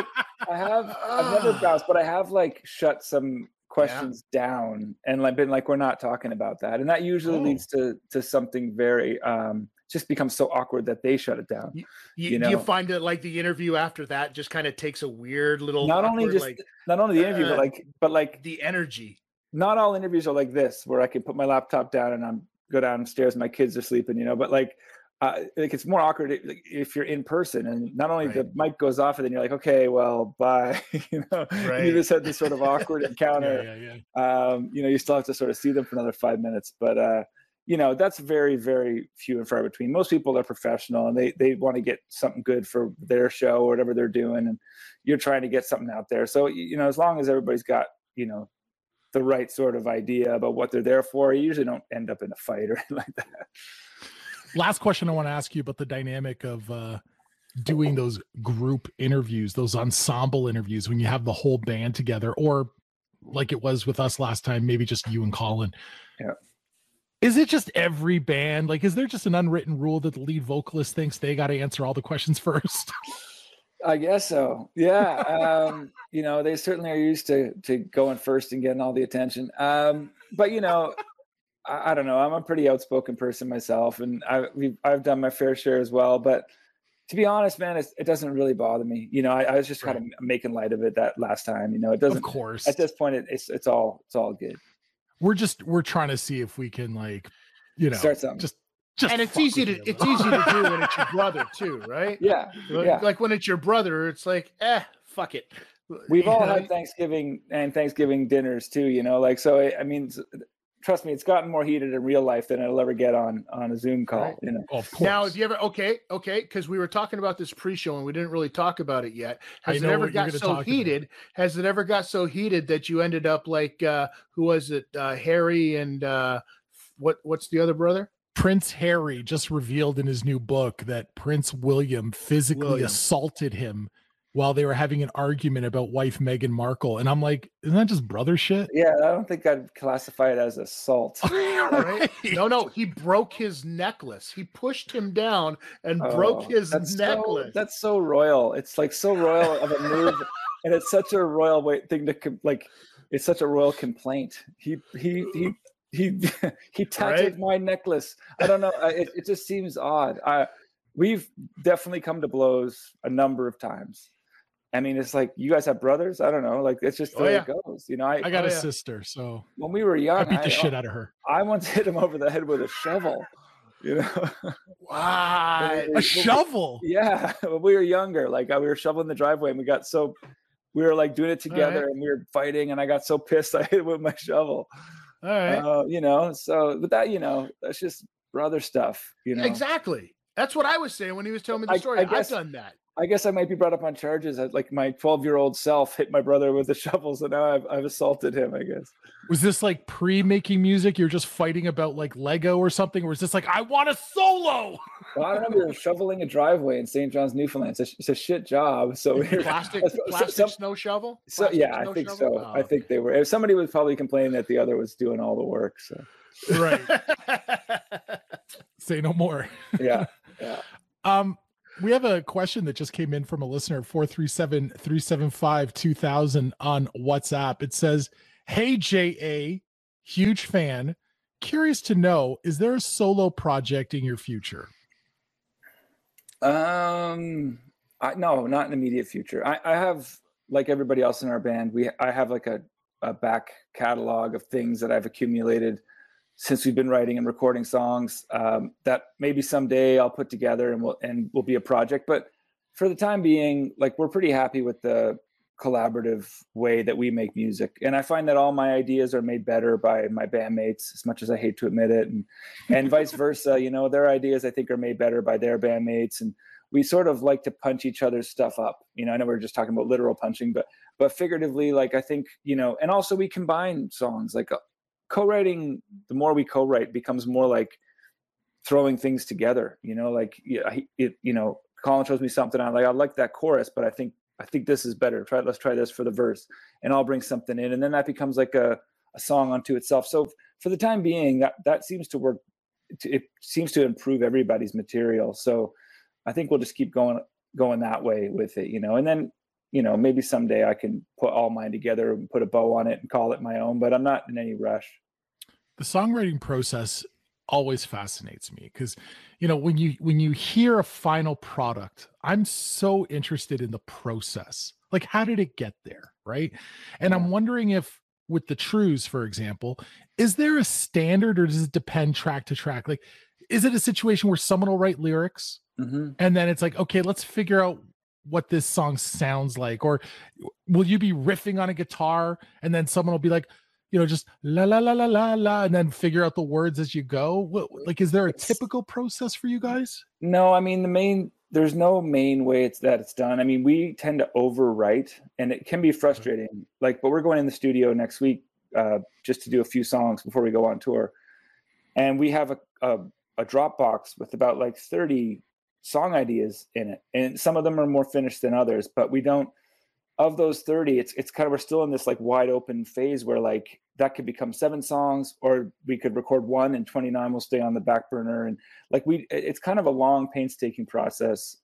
I've never bounced, but I have like shut some questions down and like been like, we're not talking about that. And that usually leads to something very, just becomes so awkward that they shut it down. You find that like the interview after that just kind of takes a weird little, not only the interview, but like the energy. Not all interviews are like this, where I can put my laptop down and go downstairs, my kids are sleeping, but like it's more awkward if you're in person, and not only the mic goes off and then you're like, okay, well, bye. You just had this sort of awkward encounter. You still have to sort of see them for another 5 minutes, but that's very, very few and far between. Most people are professional and they want to get something good for their show or whatever they're doing, and you're trying to get something out there. So as long as everybody's got the right sort of idea about what they're there for, you usually don't end up in a fight or anything like that. Last question I want to ask you about the dynamic of doing those group interviews, those ensemble interviews, when you have the whole band together, or like it was with us last time, maybe just you and Colin. Yeah. Is it just every band? Like, is there just an unwritten rule that the lead vocalist thinks they got to answer all the questions first? I guess so. Yeah. They certainly are used to going first and getting all the attention. But I don't know. I'm a pretty outspoken person myself, and I've done my fair share as well. But to be honest, man, it doesn't really bother me. I was just kind of making light of it that last time. It doesn't. Of course. At this point, it's all good. We're trying to see if we can start something. Just and it's easy to do when it's your brother too, right? Yeah. Like when it's your brother, it's like, fuck it. We've all had Thanksgiving dinners too, so I mean, trust me, it's gotten more heated in real life than it'll ever get on a Zoom call. Right. Of course. Now, if you ever because we were talking about this pre-show and we didn't really talk about it yet. Has it ever got so heated? Has it ever got so heated that you ended up like who was it? Harry and what's the other brother? Prince Harry just revealed in his new book that Prince William physically assaulted him while they were having an argument about wife Meghan Markle. And I'm like, isn't that just brother shit? Yeah, I don't think I'd classify it as assault. Right? No, he broke his necklace. He pushed him down and broke his necklace. That's so royal. It's like so royal of a move. And it's such a royal thing to it's such a royal complaint. He tattooed my necklace. I don't know. It just seems odd. we've definitely come to blows a number of times. I mean, it's like, you guys have brothers? I don't know. Like, it's just the way it goes. You know, I got a sister, so when we were young, I beat the shit out of her. I once hit him over the head with a shovel. You know, Why a shovel? Yeah, when we were younger, like we were shoveling the driveway, and we were like doing it together, and we were fighting, and I got so pissed I hit it with my shovel. All right. You know, so with that, you know, that's just brother stuff. You know, exactly. That's what I was saying when he was telling me the story. I've done that. I guess I might be brought up on charges. Like my 12-year-old self hit my brother with a shovel, so now I've assaulted him, I guess. Was this like pre-making music? You're just fighting about like Lego or something? Or is this like, I want a solo? Well, I don't know. We were shoveling a driveway in St. John's, Newfoundland. It's a shit job. So plastic snow shovel. So yeah, I think so. Oh, I think they were. If somebody was probably complaining that the other was doing all the work. So right. Say no more. Yeah. We have a question that just came in from a listener, 437-375-2000 on WhatsApp. It says, "Hey, J.A., huge fan. Curious to know, is there a solo project in your future?" No, not in the immediate future. I have, like everybody else in our band, I have like a back catalog of things that I've accumulated since we've been writing and recording songs that maybe someday I'll put together and will be a project. But for the time being, like, we're pretty happy with the collaborative way that we make music. And I find that all my ideas are made better by my bandmates, as much as I hate to admit it. And vice versa, you know, their ideas I think are made better by their bandmates. And we sort of like to punch each other's stuff up. You know, I know we're just talking about literal punching, but figuratively, like, I think, you know, and also we combine songs. Like, co-writing, the more we co-write, becomes more like throwing things together, you know, like, you know, Colin shows me something, I like that chorus, but I think this is better. Let's try this for the verse, and I'll bring something in, and then that becomes like a song unto itself. So for the time being, that seems to work. It seems to improve everybody's material. So I think we'll just keep going that way with it, you know, and then, you know, maybe someday I can put all mine together and put a bow on it and call it my own, but I'm not in any rush. The songwriting process always fascinates me because, you know, when you hear a final product, I'm so interested in the process. Like, how did it get there? Right. And I'm wondering if with the Trews, for example, is there a standard or does it depend track to track? Like, is it a situation where someone will write lyrics and then it's like, okay, let's figure out what this song sounds like? Or will you be riffing on a guitar and then someone will be like, you know, just la la la la la la, and then figure out the words as you go? Like, is there a typical process for you guys? No, I mean, there's no main way it's done. I mean, we tend to overwrite, and it can be frustrating. Like, but we're going in the studio next week just to do a few songs before we go on tour, and we have a Dropbox with about like 30 song ideas in it, and some of them are more finished than others, but we don't, of those 30, it's kind of, we're still in this like wide open phase where like that could become 7 songs, or we could record 1 and 29 will stay on the back burner. And like it's kind of a long, painstaking process,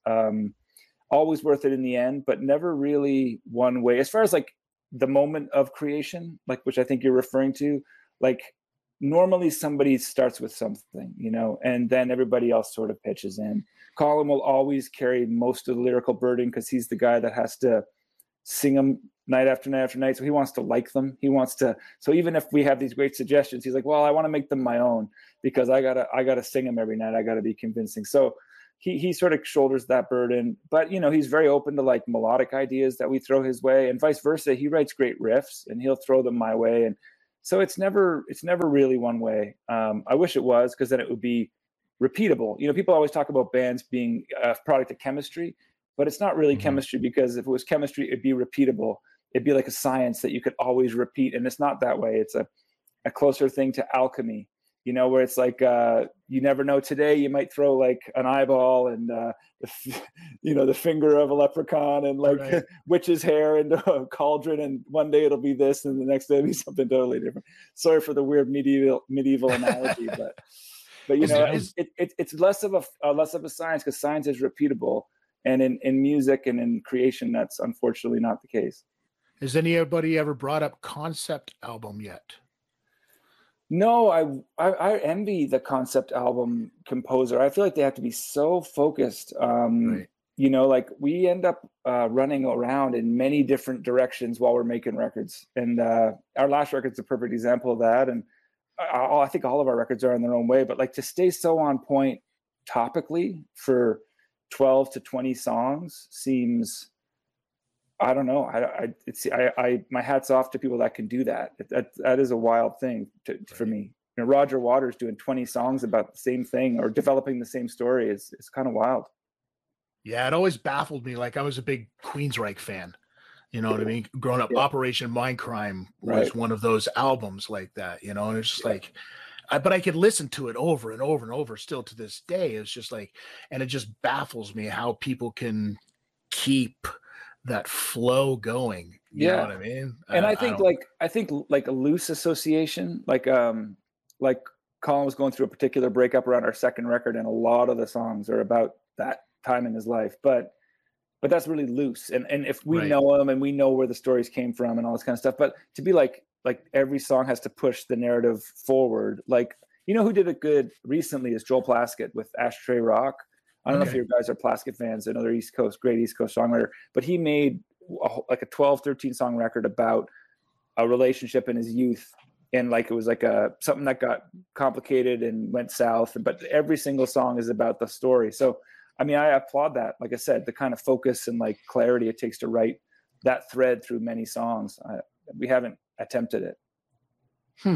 always worth it in the end, but never really one way. As far as like the moment of creation, like, which I think you're referring to, like, normally somebody starts with something, you know, and then everybody else sort of pitches in. Colin will always carry most of the lyrical burden because he's the guy that has to sing them night after night after night. So he wants to like them. So even if we have these great suggestions, he's like, well, I want to make them my own because I gotta sing them every night. I gotta be convincing. So he sort of shoulders that burden, but, you know, he's very open to like melodic ideas that we throw his way, and vice versa. He writes great riffs and he'll throw them my way. And so it's never really one way. I wish it was, because then it would be repeatable. You know, people always talk about bands being a product of chemistry, but it's not really chemistry, because if it was chemistry, it'd be repeatable. It'd be like a science that you could always repeat. And it's not that way. It's a closer thing to alchemy, you know, where it's like, you never know, today you might throw like an eyeball and, the finger of a leprechaun and like witch's hair into a cauldron. And one day it'll be this and the next day it'll be something totally different. Sorry for the weird medieval analogy, but you know, it's less of a science, because science is repeatable. And in music and in creation, that's unfortunately not the case. Has anybody ever brought up concept album yet? No, I envy the concept album composer. I feel like they have to be so focused. Right. You know, like we end up running around in many different directions while we're making records. And our last record's a perfect example of that. And I think all of our records are in their own way, but like to stay so on point topically for 12 to 20 songs seems, I don't know. My hat's off to people that can do that. That is a wild thing for me. You know, Roger Waters doing 20 songs about the same thing or developing the same story is kind of wild. Yeah, it always baffled me. Like I was a big Queensryche fan. You know what I mean? Growing up, Operation Mindcrime was one of those albums like that, you know, and it's just like, but I could listen to it over and over and over still to this day. It's just like, and it just baffles me how people can keep that flow going. You know what I mean? And I think like a loose association, like Colin was going through a particular breakup around our second record, and a lot of the songs are about that time in his life, but that's really loose. And if we know him and we know where the stories came from and all this kind of stuff, but to be like every song has to push the narrative forward. Like, you know who did it good recently is Joel Plaskett with Ashtray Rock. I don't know if you guys are Plaskett fans, another great East Coast songwriter, but he made like a 12, 13 song record about a relationship in his youth. And like, it was like something that got complicated and went south, but every single song is about the story. So, I mean, I applaud that. Like I said, the kind of focus and like clarity it takes to write that thread through many songs. We haven't attempted it.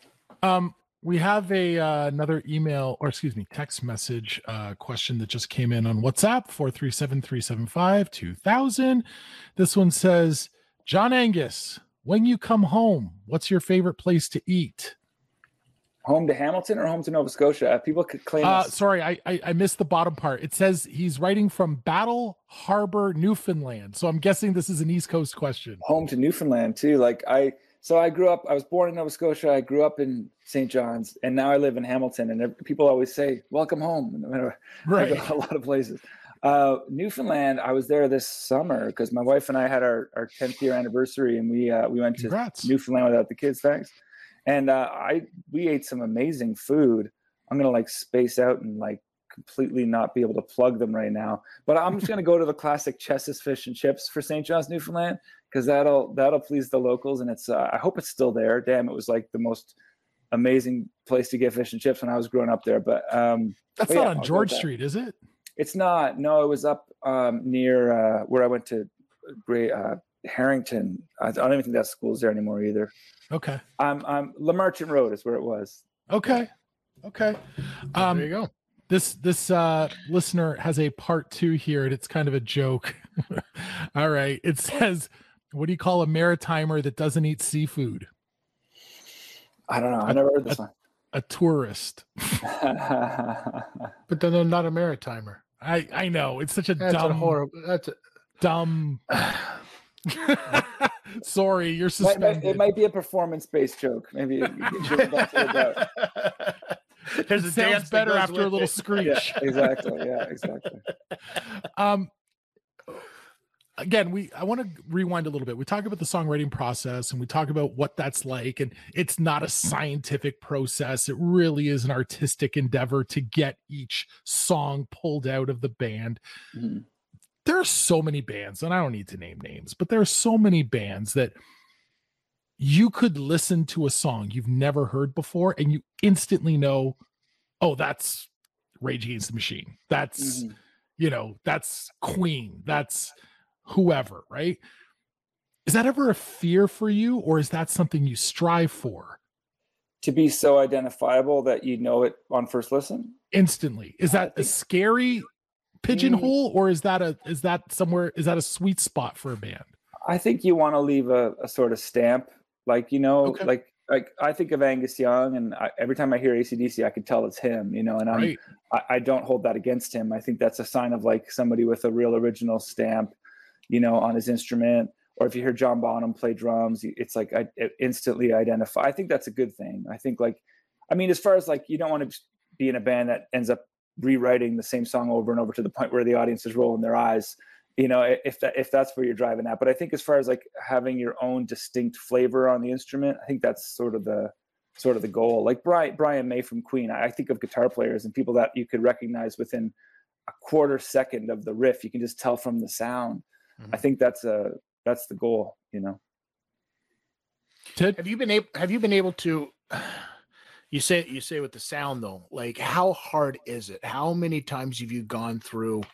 We have another email, or excuse me, text message question that just came in on WhatsApp, 437-375-2000. This one says, John Angus, when you come home, what's your favorite place to eat? Home to Hamilton or home to Nova Scotia? People could claim sorry, I missed the bottom part. It says he's writing from Battle Harbor, Newfoundland. So I'm guessing this is an East Coast question. Home to Newfoundland too. I was born in Nova Scotia. I grew up in St. John's, and now I live in Hamilton. And people always say, welcome home. Right. I go a lot of places. Newfoundland, I was there this summer because my wife and I had our 10th year anniversary, and we went Congrats. to Newfoundland without the kids. Thanks. And we ate some amazing food. I'm going to like space out and like completely not be able to plug them right now, but I'm just going to go to the classic Chess's Fish and Chips for St. John's, Newfoundland, because that'll please the locals. And it's I hope it's still there. Damn, it was like the most amazing place to get fish and chips when I was growing up there. But that's not on George Street, is it? It's not. No, it was up near where I went to Harrington. I don't even think that school's there anymore either. Okay. Le Marchant Road is where it was. Okay. There you go. This listener has a part 2 here, and it's kind of a joke. All right. It says, what do you call a maritimer that doesn't eat seafood? I don't know. I never heard this one. A tourist. But then they're not a maritimer. I know. It's such a dumb. Sorry, you're suspended. It might be a performance-based joke. Maybe you can back to it out. There's a sounds better after a little screech. Yeah, exactly. Again, I want to rewind a little bit. We talk about the songwriting process, and we talk about what that's like, and it's not a scientific process. It really is an artistic endeavor to get each song pulled out of the band. Mm-hmm. There are so many bands, and I don't need to name names, but there are so many bands that you could listen to a song you've never heard before, and you instantly know, oh, that's Rage Against the Machine. That's, that's Queen. That's whoever, right? Is that ever a fear for you, or is that something you strive for? To be so identifiable that you know it on first listen? Instantly. Is that a scary pigeonhole, or is that a sweet spot for a band? I think you want to leave a sort of stamp, like I think of Angus Young, and every time I hear AC/DC, I can tell it's him, and I don't hold that against him. I think that's a sign of like somebody with a real original stamp, on his instrument. Or if you hear John Bonham play drums, it's like I instantly identify. I think that's a good thing. I think as far as like, you don't want to be in a band that ends up rewriting the same song over and over to the point where the audience is rolling their eyes, if that's where you're driving at. But I think as far as like having your own distinct flavor on the instrument, I think that's sort of the sort of the goal. Like Brian May from Queen, I think of guitar players and people that you could recognize within a quarter second of the riff. You can just tell from the sound. I think that's the goal, you know. Ted, have you been able to, you say with the sound though, like how hard is it? How many times have you gone through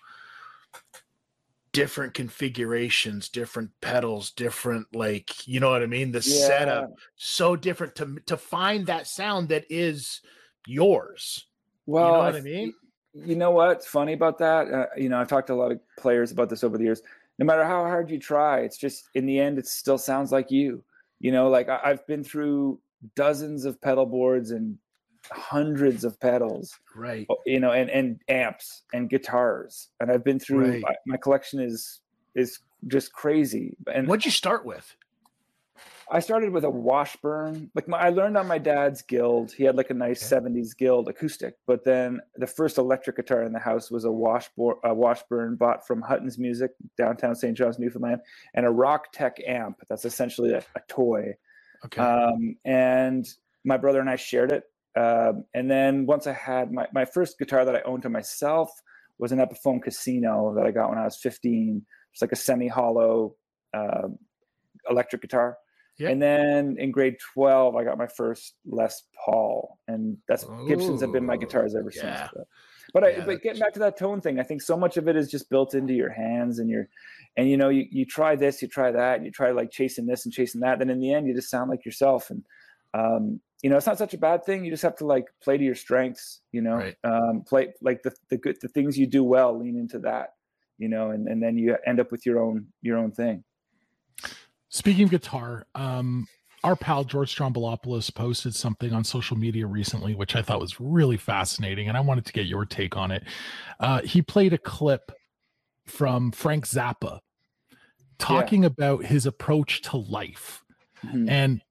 different configurations, different pedals, different, like, you know what I mean? The setup, so different to find that sound that is yours. Well, you know what I mean? You know what's funny about that? You know, I've talked to a lot of players about this over the years. No matter how hard you try, it's just, in the end, it still sounds like you. You know, like I've been through dozens of pedal boards and hundreds of pedals, right? You know, and amps and guitars, and I've been through. My collection is just crazy. And what'd you start with? I started with a Washburn. Like I learned on my dad's Guild. He had like a nice 70s Guild acoustic. But then the first electric guitar in the house was a Washburn bought from Hutton's Music, downtown St. John's, Newfoundland, and a Rock Tech amp. That's essentially a toy. Okay. And my brother and I shared it. And then once I had my first guitar that I owned to myself was an Epiphone Casino that I got when I was 15. It's like a semi-hollow electric guitar. Yep. And then in grade 12, I got my first Les Paul, and Gibsons have been my guitars ever since. But getting back to that tone thing, I think so much of it is just built into your hands, and you know, you try this, you try that, and you try like chasing this and chasing that. Then in the end, you just sound like yourself. And you know, it's not such a bad thing. You just have to like play to your strengths. You know, play like the things you do well, lean into that. You know, and then you end up with your own thing. Speaking of guitar, our pal George Strombolopoulos posted something on social media recently, which I thought was really fascinating, and I wanted to get your take on it. He played a clip from Frank Zappa talking about his approach to life. Mm-hmm. And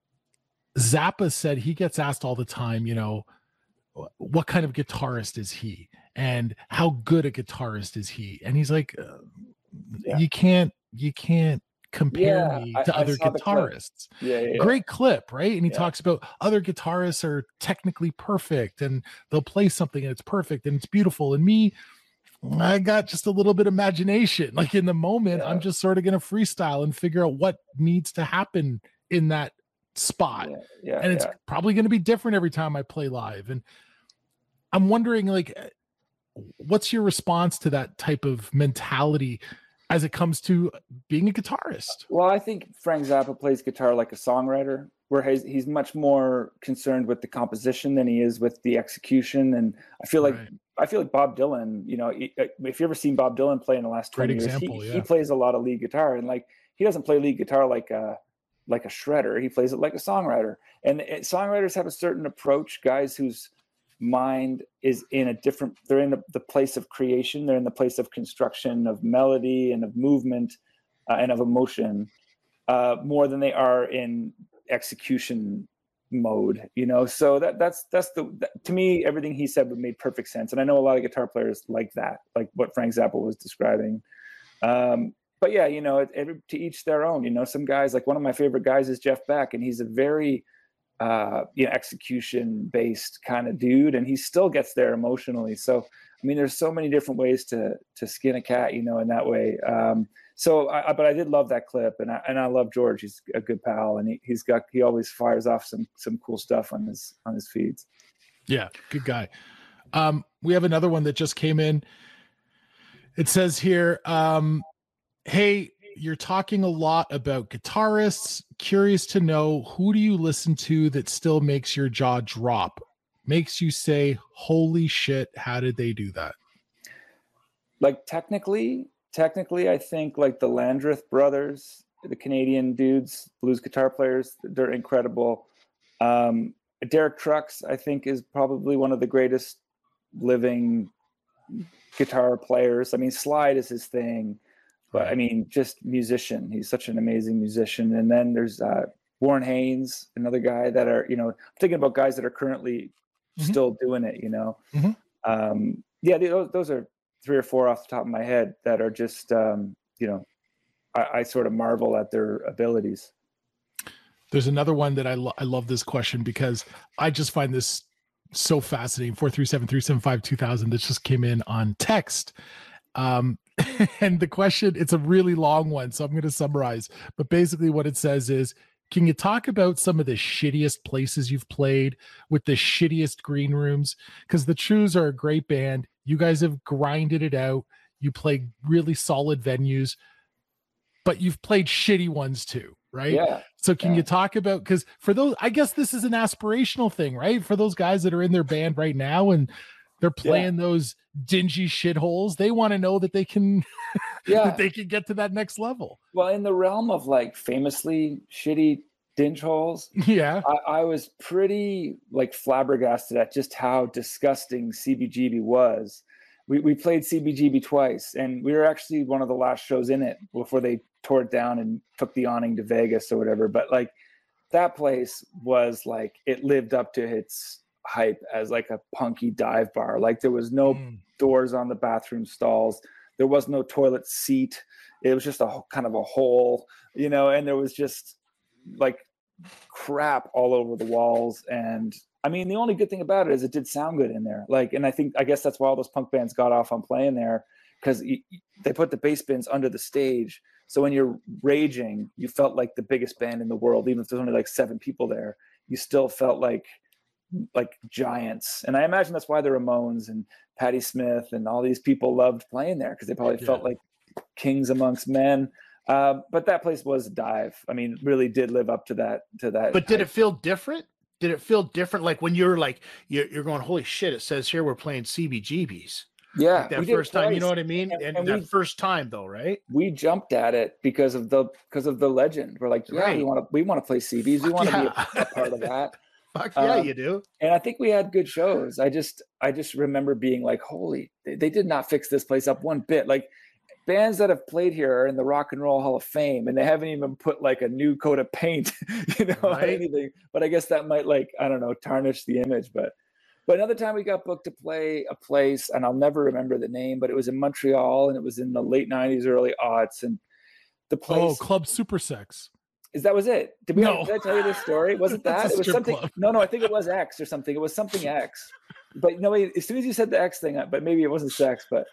Zappa said he gets asked all the time, you know, what kind of guitarist is he? And how good a guitarist is he? And he's like, you can't compare me to other guitarists. Great clip, right? And he talks about other guitarists are technically perfect and they'll play something and it's perfect and it's beautiful. And me, I got just a little bit of imagination. Like in the moment, I'm just sort of going to freestyle and figure out what needs to happen in that spot. And it's probably going to be different every time I play live. And I'm wondering, like, what's your response to that type of mentality as it comes to being a guitarist? Well, I think Frank Zappa plays guitar like a songwriter, where he's much more concerned with the composition than he is with the execution. And I feel like Bob Dylan, you know, if you ever seen Bob Dylan play in the last 20 years, he plays a lot of lead guitar, and like he doesn't play lead guitar like a shredder. He plays it like a songwriter. And songwriters have a certain approach, guys whose mind is in a different, they're in the place of creation, they're in the place of construction, of melody and of movement and of emotion, more than they are in execution mode, you know. So that's to me, everything he said made perfect sense. And I know a lot of guitar players like that, like what Frank Zappa was describing. But yeah, you know, to each their own. You know, some guys, like one of my favorite guys is Jeff Beck, and he's a very execution based kind of dude, and he still gets there emotionally. So I mean, there's so many different ways to skin a cat, you know, in that way. But I did love that clip, and I love George. He's a good pal, and he always fires off some cool stuff on his feeds. Yeah, good guy. We have another one that just came in. It says here, hey, you're talking a lot about guitarists. Curious to know, who do you listen to that still makes your jaw drop? Makes you say, holy shit, how did they do that? Like technically, I think like the Landreth brothers, the Canadian dudes, blues guitar players, they're incredible. Derek Trucks, I think, is probably one of the greatest living guitar players. I mean, slide is his thing. But I mean, just musician. He's such an amazing musician. And then there's Warren Haynes, another guy that are, you know, I'm thinking about guys that are currently still doing it, you know. Those are 3 or 4 off the top of my head that are just, you know, I sort of marvel at their abilities. There's another one that I love this question because I just find this so fascinating. 437-375-2000 that just came in on text. And the question, it's a really long one, so I'm going to summarize. But basically what it says is, can you talk about some of the shittiest places you've played with the shittiest green rooms? Because the Trues are a great band. You guys have grinded it out. You play really solid venues, but you've played shitty ones too, right? Yeah. So can you talk about, because for those, I guess this is an aspirational thing, right? For those guys that are in their band right now and they're playing those dingy shitholes, they want to know that they can that they can get to that next level. Well, in the realm of like famously shitty dinge holes, I was pretty like flabbergasted at just how disgusting CBGB was. We played CBGB twice, and we were actually one of the last shows in it before they tore it down and took the awning to Vegas or whatever. But like that place was like, it lived up to its hype as like a punky dive bar. Like there was no doors on the bathroom stalls. There was no toilet seat. It was just a kind of a hole, you know, and there was just like crap all over the walls. And I mean, the only good thing about it is it did sound good in there. Like, and I guess that's why all those punk bands got off on playing there, because they put the bass bins under the stage. So when you're raging, you felt like the biggest band in the world, even if there's only like 7 people there, you still felt like giants. And I imagine that's why the Ramones and Patti Smith and all these people loved playing there, because they probably felt like kings amongst men. But that place was a dive. I mean, really did live up to that. But did it feel different? Did it feel different? Like when you're like, you're going, holy shit, it says here we're playing CBGBs. Yeah. Like that first time, you know what I mean? And that first time though, right? We jumped at it because of the legend. We're like, we want to play CBs. We want to be a part of that. Fuck yeah, you do. And I think we had good shows. I just remember being like, holy, they did not fix this place up one bit. Like bands that have played here are in the Rock and Roll Hall of Fame, and they haven't even put like a new coat of paint, anything. But I guess that might, like, I don't know, tarnish the image. But another time we got booked to play a place, and I'll never remember the name, but it was in Montreal, and it was in the late 90s, early aughts. And the place... Club Super Sex. That was it. Did I tell you this story? Was it that? It was something. Club. No, I think it was X or something. It was something X. But no, as soon as you said the X thing, but maybe it wasn't sex. But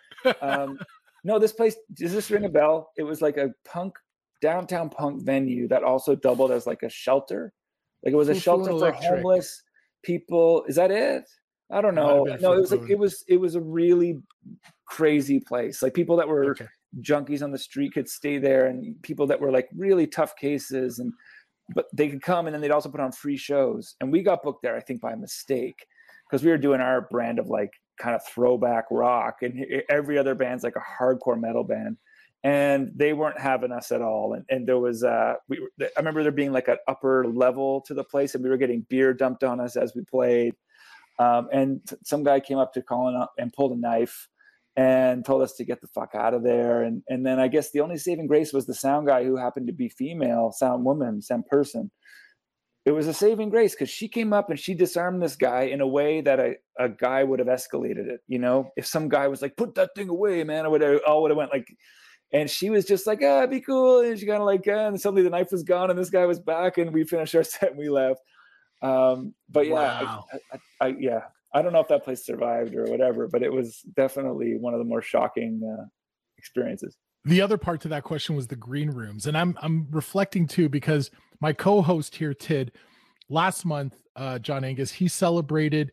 no, this place, does this ring a bell? It was like a downtown punk venue that also doubled as like a shelter. Like it was a shelter for homeless people. Is that it? I don't know. No, it was a really crazy place. Like people that were junkies on the street could stay there, and people that were like really tough cases, but they could come, and then they'd also put on free shows. And we got booked there, I think by mistake, because we were doing our brand of like kind of throwback rock, and every other band's like a hardcore metal band, and they weren't having us at all. And there was I remember there being like an upper level to the place, and we were getting beer dumped on us as we played. And some guy came up to Colin up and pulled a knife and told us to get the fuck out of there. And then I guess the only saving grace was the sound guy, who happened to be female, sound person. It was a saving grace because she came up and she disarmed this guy in a way that a guy would have escalated it. You know, if some guy was like, put that thing away, man, or whatever, all would have went like, and she was just like, be cool. And she kind of like, and suddenly the knife was gone and this guy was back, and we finished our set and we left. But yeah, wow. I don't know if that place survived or whatever, but it was definitely one of the more shocking experiences. The other part to that question was the green rooms. And I'm reflecting too, because my co-host here, Tid, last month, John Angus, he celebrated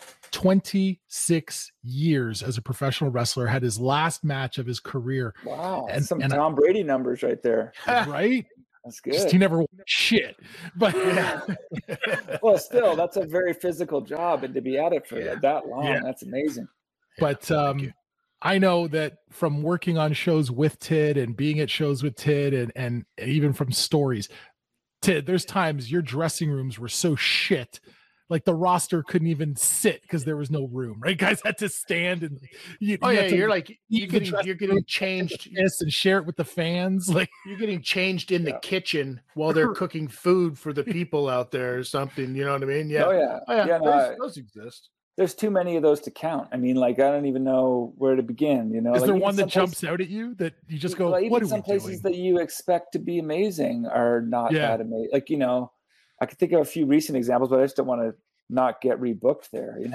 26 years as a professional wrestler, had his last match of his career. Wow. And some Tom Brady numbers right there. Right? That's good. Just, he never won shit, but well, still, that's a very physical job, and to be at it for that long, that's amazing. But I know that from working on shows with Tid and being at shows with Tid, and even from stories, Tid, there's times your dressing rooms were so shit, like the roster couldn't even sit because there was no room, right? Guys had to stand, and you're getting changed and share it with the fans. Like you're getting changed in the kitchen while they're cooking food for the people out there or something. You know what I mean? Yeah. Those exist. There's too many of those to count. I mean, like I don't even know where to begin. You know, is there one that jumps out at you that you just go? What are some places that you expect to be amazing are not that amazing? Like, you know. I could think of a few recent examples, but I just don't want to not get rebooked there, you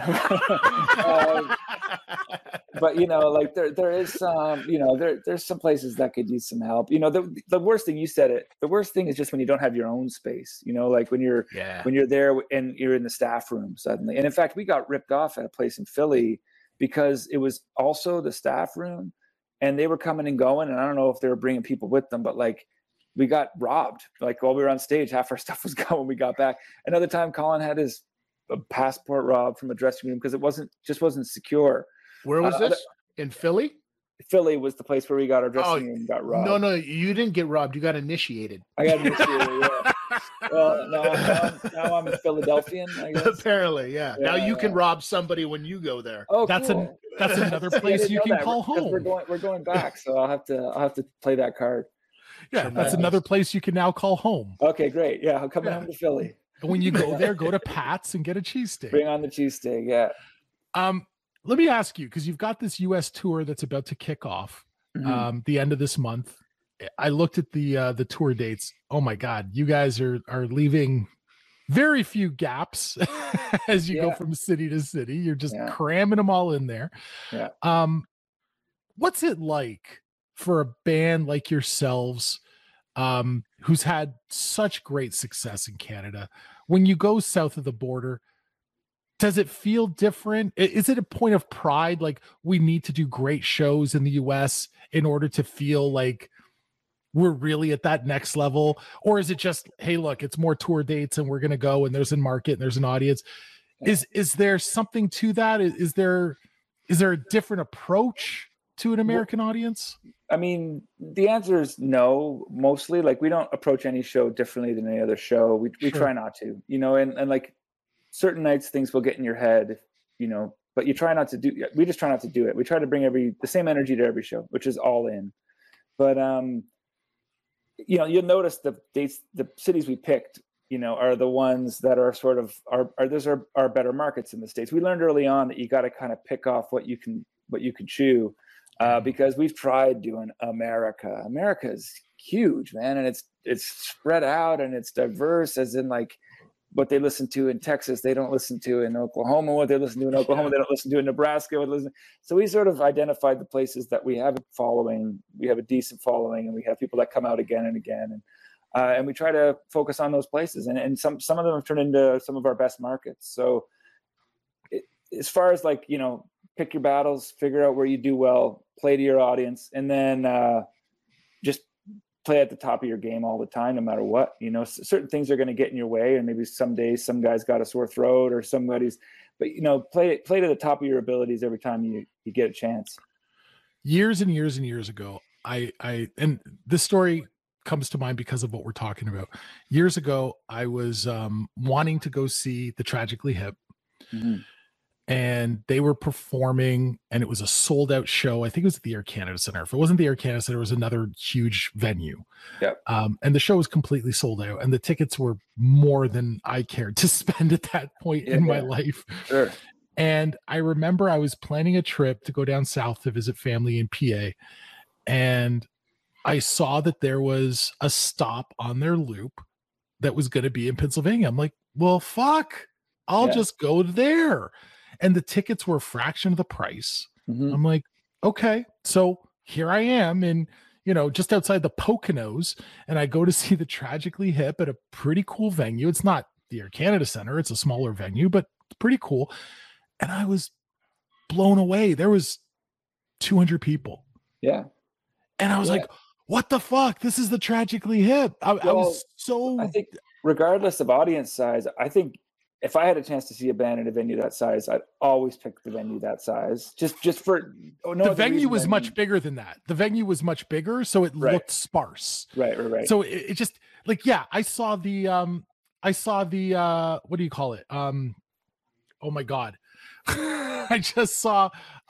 know. But you know, like there is some, you know, there's some places that could use some help. You know, the worst thing, you said it, the worst thing is just when you don't have your own space, you know, like when you're there and you're in the staff room suddenly. And in fact, we got ripped off at a place in Philly because it was also the staff room, and they were coming and going, and I don't know if they were bringing people with them, but like we got robbed. Like while we were on stage, half our stuff was gone when we got back. Another time, Colin had his passport robbed from a dressing room because it wasn't secure. Where was this? In Philly? Philly was the place where we got our dressing room got robbed. No, you didn't get robbed. You got initiated. I got initiated, yeah. Well, now I'm a Philadelphian, I guess. Apparently, yeah. Now you can rob somebody when you go there. Oh, that's cool. That's another place you can call home. We're going back, so I'll have to play that card. Yeah, that's another place you can now call home. Okay, great. Yeah, I'm coming home to Philly. And when you go there, go to Pat's and get a cheesesteak. Bring on the cheesesteak, yeah. Let me ask you, because you've got this U.S. tour that's about to kick off the end of this month. I looked at the tour dates. Oh my God, you guys are leaving very few gaps as you go from city to city. You're just cramming them all in there. Yeah. What's it like for a band like yourselves, who's had such great success in Canada, when you go south of the border? Does it feel different? Is it a point of pride? Like, we need to do great shows in the US in order to feel like we're really at that next level? Or is it just, hey, look, it's more tour dates and we're going to go and there's a market and there's an audience? Is there something to that? Is there a different approach to an American audience? I mean, the answer is no, mostly. Like, we don't approach any show differently than any other show. We try not to, you know, and like, certain nights things will get in your head, you know, but we just try not to do it. We try to bring the same energy to every show, which is all in. But, you know, you'll notice the cities we picked, you know, are the ones that are sort of those are our better markets in the States. We learned early on that you got to kind of pick off what you can chew, because we've tried doing America. America is huge, man. And it's spread out and it's diverse, as in like, what they listen to in Texas, they don't listen to in Oklahoma. What they listen to in Oklahoma, they don't listen to in Nebraska. So we sort of identified the places that we have a following. We have a decent following, and we have people that come out again and again. And we try to focus on those places. And some of them have turned into some of our best markets. So as far as like, you know, pick your battles, figure out where you do well, play to your audience, and then just play at the top of your game all the time, no matter what. You know, certain things are going to get in your way, and maybe some days some guys got a sore throat or but you know, play to the top of your abilities every time you get a chance. Years and years and years ago, I and this story comes to mind because of what we're talking about. Years ago, I was wanting to go see the Tragically Hip. Mm-hmm. And they were performing, and it was a sold out show. I think it was at the Air Canada Center. If it wasn't the Air Canada Center, it was another huge venue. Yep. And the show was completely sold out, and the tickets were more than I cared to spend at that point in my life. Sure. And I remember I was planning a trip to go down south to visit family in PA. And I saw that there was a stop on their loop that was going to be in Pennsylvania. I'm like, well, fuck, I'll just go there. And the tickets were a fraction of the price. Mm-hmm. I'm like, okay, so here I am in, you know, just outside the Poconos, and I go to see the Tragically Hip at a pretty cool venue. It's not the Air Canada Center. It's a smaller venue, but it's pretty cool. And I was blown away. There was 200 people. Yeah. And I was like, what the fuck? This is the Tragically Hip. I think regardless of audience size, I think if I had a chance to see a band in a venue that size, I'd always pick the venue that size. Just for the venue was much bigger than that. The venue was much bigger, so it looked sparse. Right. So it just like, I saw the what do you call it? Oh my God. I just saw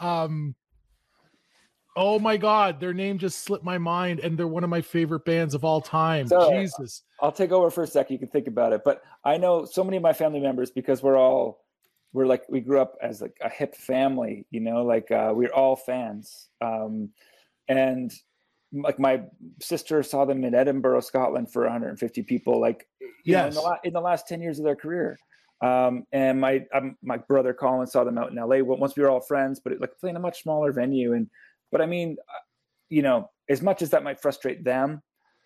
oh my God, their name just slipped my mind, and they're one of my favorite bands of all time. So, Jesus. I'll take over for a sec. You can think about it. But I know so many of my family members, because we grew up as like a hip family, you know, like we're all fans. And like my sister saw them in Edinburgh, Scotland for 150 people, like, you know, in the last 10 years of their career. And my brother Colin saw them out in LA once we were all friends, but like playing a much smaller venue. But I mean, you know, as much as that might frustrate them,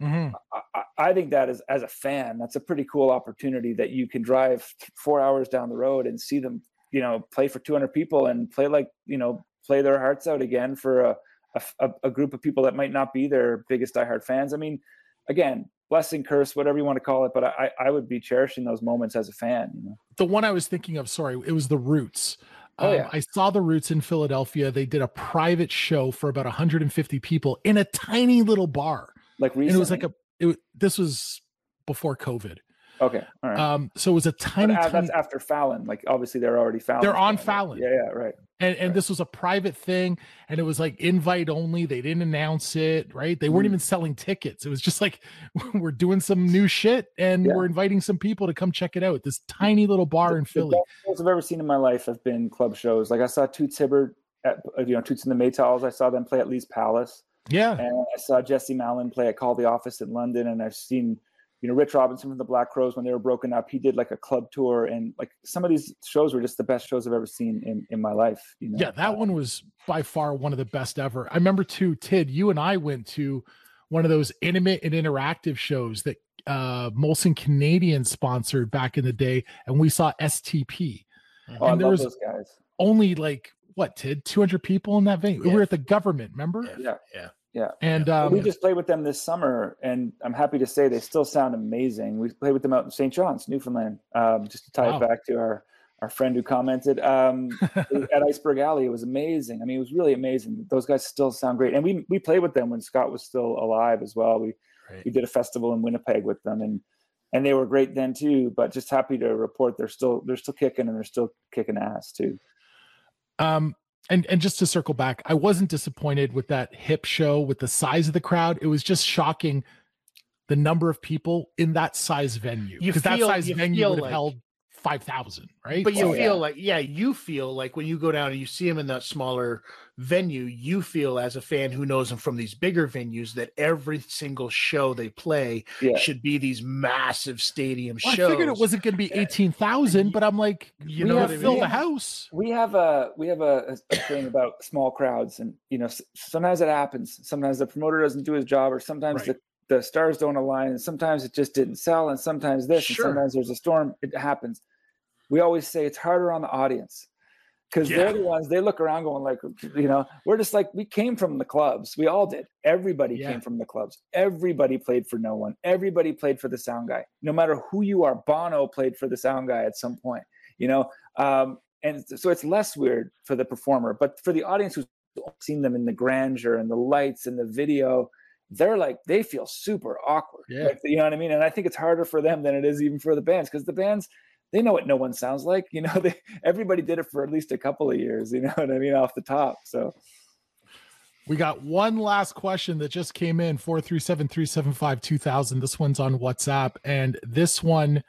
I think that as a fan, that's a pretty cool opportunity that you can drive 4 hours down the road and see them, you know, play for 200 people and play like, you know, play their hearts out again for a group of people that might not be their biggest diehard fans. I mean, again, blessing, curse, whatever you want to call it, but I would be cherishing those moments as a fan. You know? The one I was thinking of, sorry, it was the Roots. Yeah. I saw the Roots in Philadelphia. They did a private show for about 150 people in a tiny little bar. Like recently? And it was like this was before COVID. Okay. All right. So it was a tiny. That's after Fallon. Like obviously they're already Fallon. They're on Fallon. Yeah. Right. And this was a private thing, and it was like invite only. They didn't announce it, right? They weren't even selling tickets. It was just like, we're doing some new shit, and we're inviting some people to come check it out. This tiny little bar in Philly. The best shows I've ever seen in my life have been club shows. Like I saw Toots Hibbert at, you know, Toots and the Maytals. I saw them play at Lee's Palace. Yeah. And I saw Jesse Malin play at Call the Office in London, and I've seen, you know, Rich Robinson from the Black Crowes when they were broken up. He did like a club tour, and like some of these shows were just the best shows I've ever seen in my life. You know? Yeah, that one was by far one of the best ever. I remember too, Tid, you and I went to one of those intimate and interactive shows that Molson Canadian sponsored back in the day, and we saw STP. Oh, and there was those guys. Only like what, Tid, 200 people in that venue. We were at the Government, remember? Yeah. And we just played with them this summer, and I'm happy to say they still sound amazing. We played with them out in St. John's, Newfoundland, just to tie it back to our friend who commented at Iceberg Alley. It was amazing. I mean, it was really amazing. Those guys still sound great. And we played with them when Scott was still alive as well. We did a festival in Winnipeg with them, and they were great then too, but just happy to report they're still kicking, and they're still kicking ass too. And just to circle back, I wasn't disappointed with that hip show with the size of the crowd. It was just shocking the number of people in that size venue. Because that size venue would have held 5,000, right? But you feel like, you feel like when you go down and you see him in that smaller venue, you feel as a fan who knows them from these bigger venues that every single show they play should be these massive stadium shows. I figured it wasn't going to be 18,000, but I'm like, you know, fill the house. We have a thing about small crowds, and you know, sometimes it happens. Sometimes the promoter doesn't do his job, or sometimes the stars don't align, and sometimes it just didn't sell, and sometimes this, and sometimes there's a storm. It happens. We always say it's harder on the audience, because they're the ones, they look around going like, you know, we're just like, we came from the clubs. We all did. Everybody came from the clubs. Everybody played for no one. Everybody played for the sound guy. No matter who you are, Bono played for the sound guy at some point, you know? And so it's less weird for the performer, but for the audience who's seen them in the grandeur and the lights and the video, they're like, they feel super awkward. Like, you know what I mean? And I think it's harder for them than it is even for the bands, because the bands, they know what no one sounds like. You know, everybody did it for at least a couple of years, you know what I mean, off the top. So we got one last question that just came in, 437-375-2000. This one's on WhatsApp. And this one,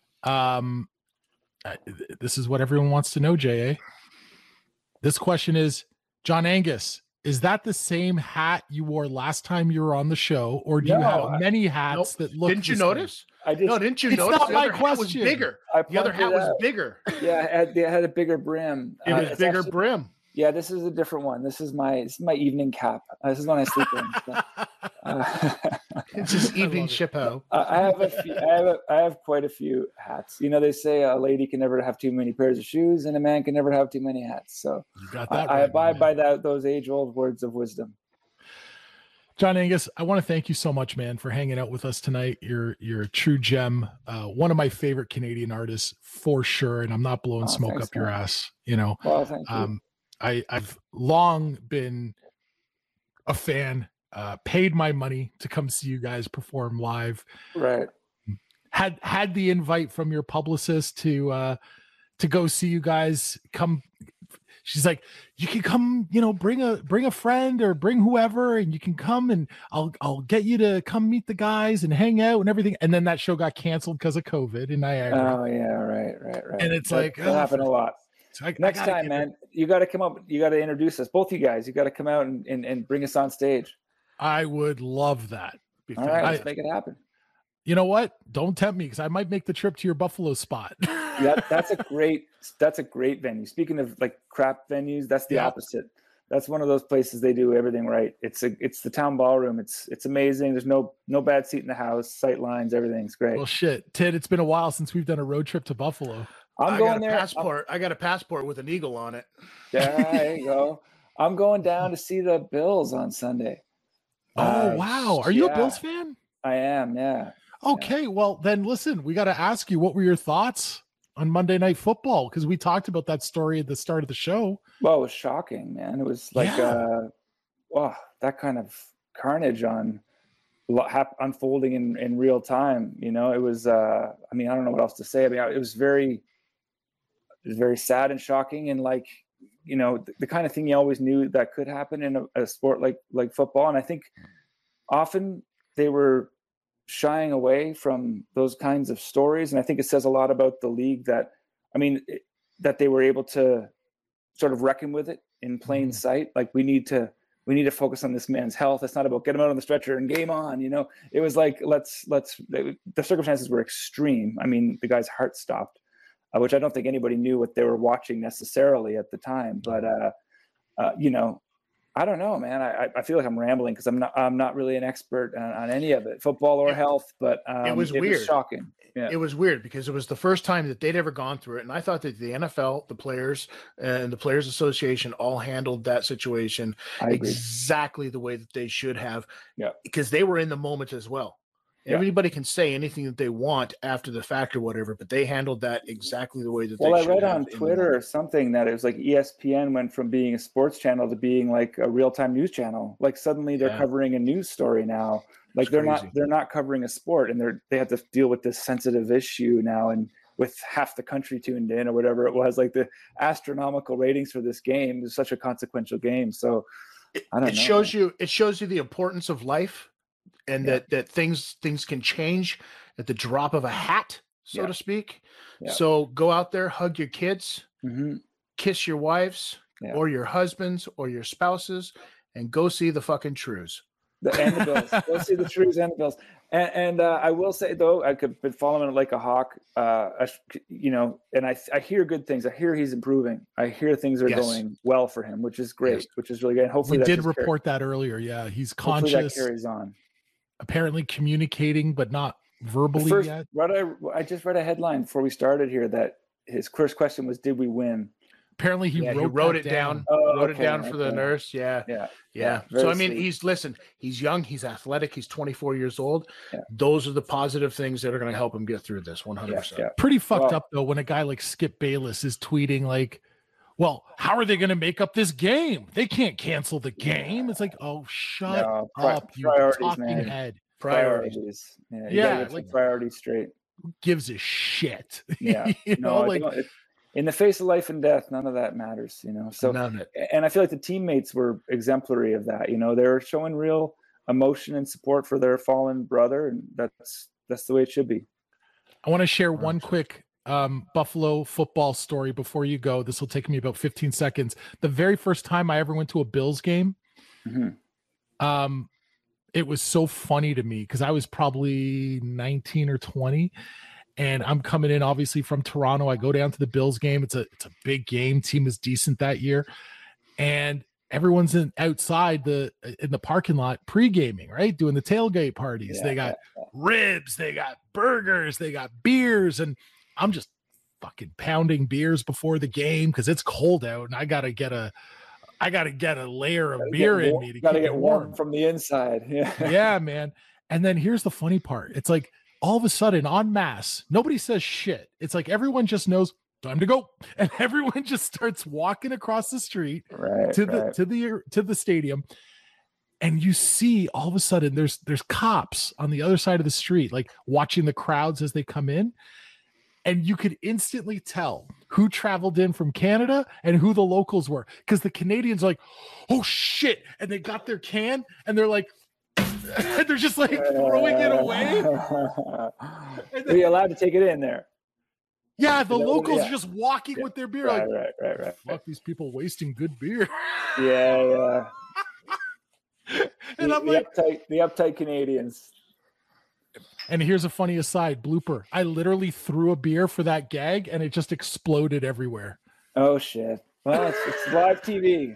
this is what everyone wants to know, J.A. This question is, John Angus, is that the same hat you wore last time you were on the show, or do you have many hats that look? Didn't you notice? Didn't you it's notice? Not the my other question. Hat was bigger. The other hat was bigger. Yeah, it had a bigger brim. It was bigger actually, brim. Yeah, this is a different one. This is my evening cap. This is when I sleep in. It's his evening shippo. I have quite a few hats. You know, they say a lady can never have too many pairs of shoes, and a man can never have too many hats. So you got that I abide by those age-old words of wisdom. John Angus, I want to thank you so much, man, for hanging out with us tonight. You're a true gem, one of my favorite Canadian artists for sure, and I'm not blowing smoke up your ass. You know, well, thank you. I've long been a fan, paid my money to come see you guys perform live. Right. Had the invite from your publicist to go see you guys. Come. She's like, you can come, you know, bring a friend or bring whoever, and you can come, and I'll get you to come meet the guys and hang out and everything. And then that show got canceled because of COVID in Niagara. Oh yeah, right. And it's that happened a lot. So next time, man, you got to come up. You got to introduce us, both you guys. You got to come out and bring us on stage. I would love that. All right, let's make it happen. You know what? Don't tempt me because I might make the trip to your Buffalo spot. Yeah, that's a great venue. Speaking of like crap venues, that's the opposite. That's one of those places they do everything right. It's the town ballroom. It's amazing. There's no bad seat in the house, sight lines, everything's great. Well, shit, Tid, it's been a while since we've done a road trip to Buffalo. I got a passport with an eagle on it. There you go. I'm going down to see the Bills on Sunday. Oh, wow. Are you a Bills fan? I am, yeah. Okay, well, then listen, we got to ask you, what were your thoughts on Monday Night Football? Because we talked about that story at the start of the show. Well, it was shocking, man. It was like, that kind of carnage unfolding in real time. You know, it was, I don't know what else to say. I mean, it was very sad and shocking. And like, you know, the kind of thing you always knew that could happen in a sport like football. And I think often they were shying away from those kinds of stories. And I think it says a lot about the league that they were able to sort of reckon with it in plain sight. Like we need to focus on this man's health. It's not about get him out on the stretcher and game on, you know. It was like, the circumstances were extreme. I mean, the guy's heart stopped, which I don't think anybody knew what they were watching necessarily at the time. But, you know, I don't know, man. I feel like I'm rambling because I'm not really an expert on any of it, football or health. But it was weird. It was shocking. Yeah. It was weird because it was the first time that they'd ever gone through it, and I thought that the NFL, the players, and the Players Association all handled that situation exactly the way that they should have. Yeah, because they were in the moment as well. Yeah. Everybody can say anything that they want after the fact or whatever, but they handled that exactly the way that they should. Well, I read on Twitter or something that it was like ESPN went from being a sports channel to being like a real-time news channel. Like suddenly they're covering a news story now. Like they're not covering a sport, and they have to deal with this sensitive issue now, and with half the country tuned in or whatever it was. Like the astronomical ratings for this game is such a consequential game. So I don't know. It shows you the importance of life. And that things can change at the drop of a hat, so to speak. Yeah. So go out there, hug your kids, kiss your wives or your husbands or your spouses, and go see the fucking Trews. And the Bills. Go see the Trews and the Bills. And I will say, though, I could been following it like a hawk, you know, and I hear good things. I hear he's improving. I hear things are going well for him, which is great, which is really good. And hopefully we did report that earlier. Yeah, he's conscious. Hopefully that carries on. Apparently communicating, but not verbally yet. I just read a headline before we started here that his first question was, "Did we win?" Apparently he wrote it down. Wrote it down for the nurse. Yeah. So I mean, he's young, he's athletic, he's 24 years old. Yeah. Those are the positive things that are going to help him get through this 100%. Yeah. Pretty fucked up though when a guy like Skip Bayless is tweeting like, well, how are they going to make up this game? They can't cancel the game. It's like, oh, shut up, you talking head. Priorities. Yeah, like priorities straight. Who gives a shit? Yeah, in the face of life and death, none of that matters. You know, so and I feel like the teammates were exemplary of that. You know, they're showing real emotion and support for their fallen brother, and that's the way it should be. I want to share one quick Buffalo football story before you go. This will take me about 15 seconds. The very first time I ever went to a Bills game, it was so funny to me because I was probably 19 or 20, and I'm coming in obviously from Toronto. I go down to the Bills game. It's a big game. Team was decent that year, and everyone's outside in the parking lot pre-gaming, right? Doing the tailgate parties. They got ribs, they got burgers, they got beers, and I'm just fucking pounding beers before the game because it's cold out and I gotta get a layer of beer in me to gotta get warm from the inside. Yeah, man. And then here's the funny part. It's like all of a sudden en masse, nobody says shit. It's like everyone just knows time to go, and everyone just starts walking across the street to the stadium. And you see all of a sudden there's cops on the other side of the street, like watching the crowds as they come in. And you could instantly tell who traveled in from Canada and who the locals were. Because the Canadians are like, oh shit. And they got their can and they're like, and they're just like throwing it away. Are you allowed to take it in there? Yeah, the locals are just walking with their beer. Right. Fuck these people wasting good beer. Yeah. And I'm the uptight Canadians. And here's a funny aside blooper. I literally threw a beer for that gag and it just exploded everywhere. Oh shit. Well, it's live TV.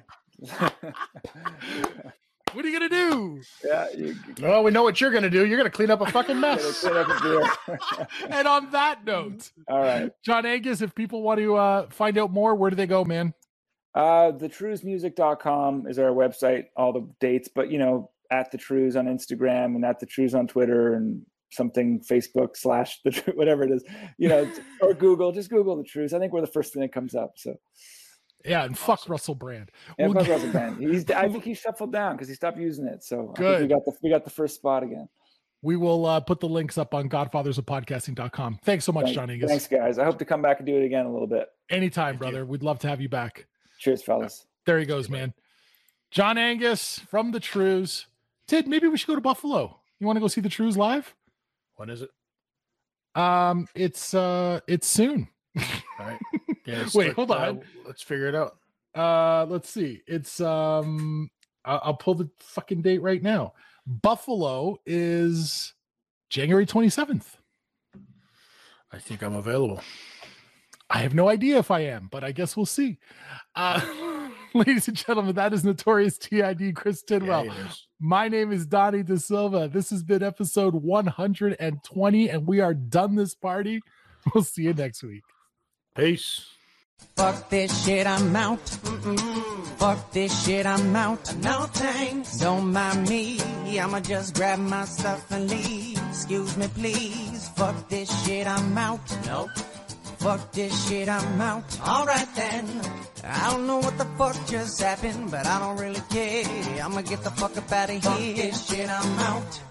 What are you gonna do? Yeah. Well, we know what you're gonna do. You're gonna clean up a fucking mess. Clean up a beer. And on that note, all right, John Angus, if people want to find out more, where do they go, man? TheTruesMusic.com is our website, all the dates, but at The Trues on Instagram and at The Trues on Twitter and something Facebook / whatever it is, or Google, just Google The Trues. I think we're the first thing that comes up. So yeah, and fuck Russell Brand. Yeah, fuck Russell Brand. I think he shuffled down because he stopped using it. So good. I think we got the first spot again. We will put the links up on godfathersofpodcasting.com. Thanks so much, John Angus. Thanks, guys. I hope to come back and do it again a little bit. Anytime, brother. We'd love to have you back. Cheers, fellas. There he goes, man. John Angus from The Trues. Tid, maybe we should go to Buffalo. You want to go see The Trues live? When is it? It's soon. All right. Yeah, wait, hold on. Let's figure it out. Let's see. It's I'll pull the fucking date right now. Buffalo is January 27th. I think I'm available. I have no idea if I am, but I guess we'll see. Ladies and gentlemen, that is Notorious T.I.D. Chris Tidwell. Yeah, my name is Donnie De Silva. This has been episode 120, and we are done this party. We'll see you next week. Peace. Fuck this shit, I'm out. Fuck this shit, I'm out. No thanks. Don't mind me. I'ma just grab my stuff and leave. Excuse me, please. Fuck this shit, I'm out. Nope. Fuck this shit, I'm out. Alright then. I don't know what the fuck just happened, but I don't really care. I'ma get the fuck up out of here. Fuck this shit, I'm out.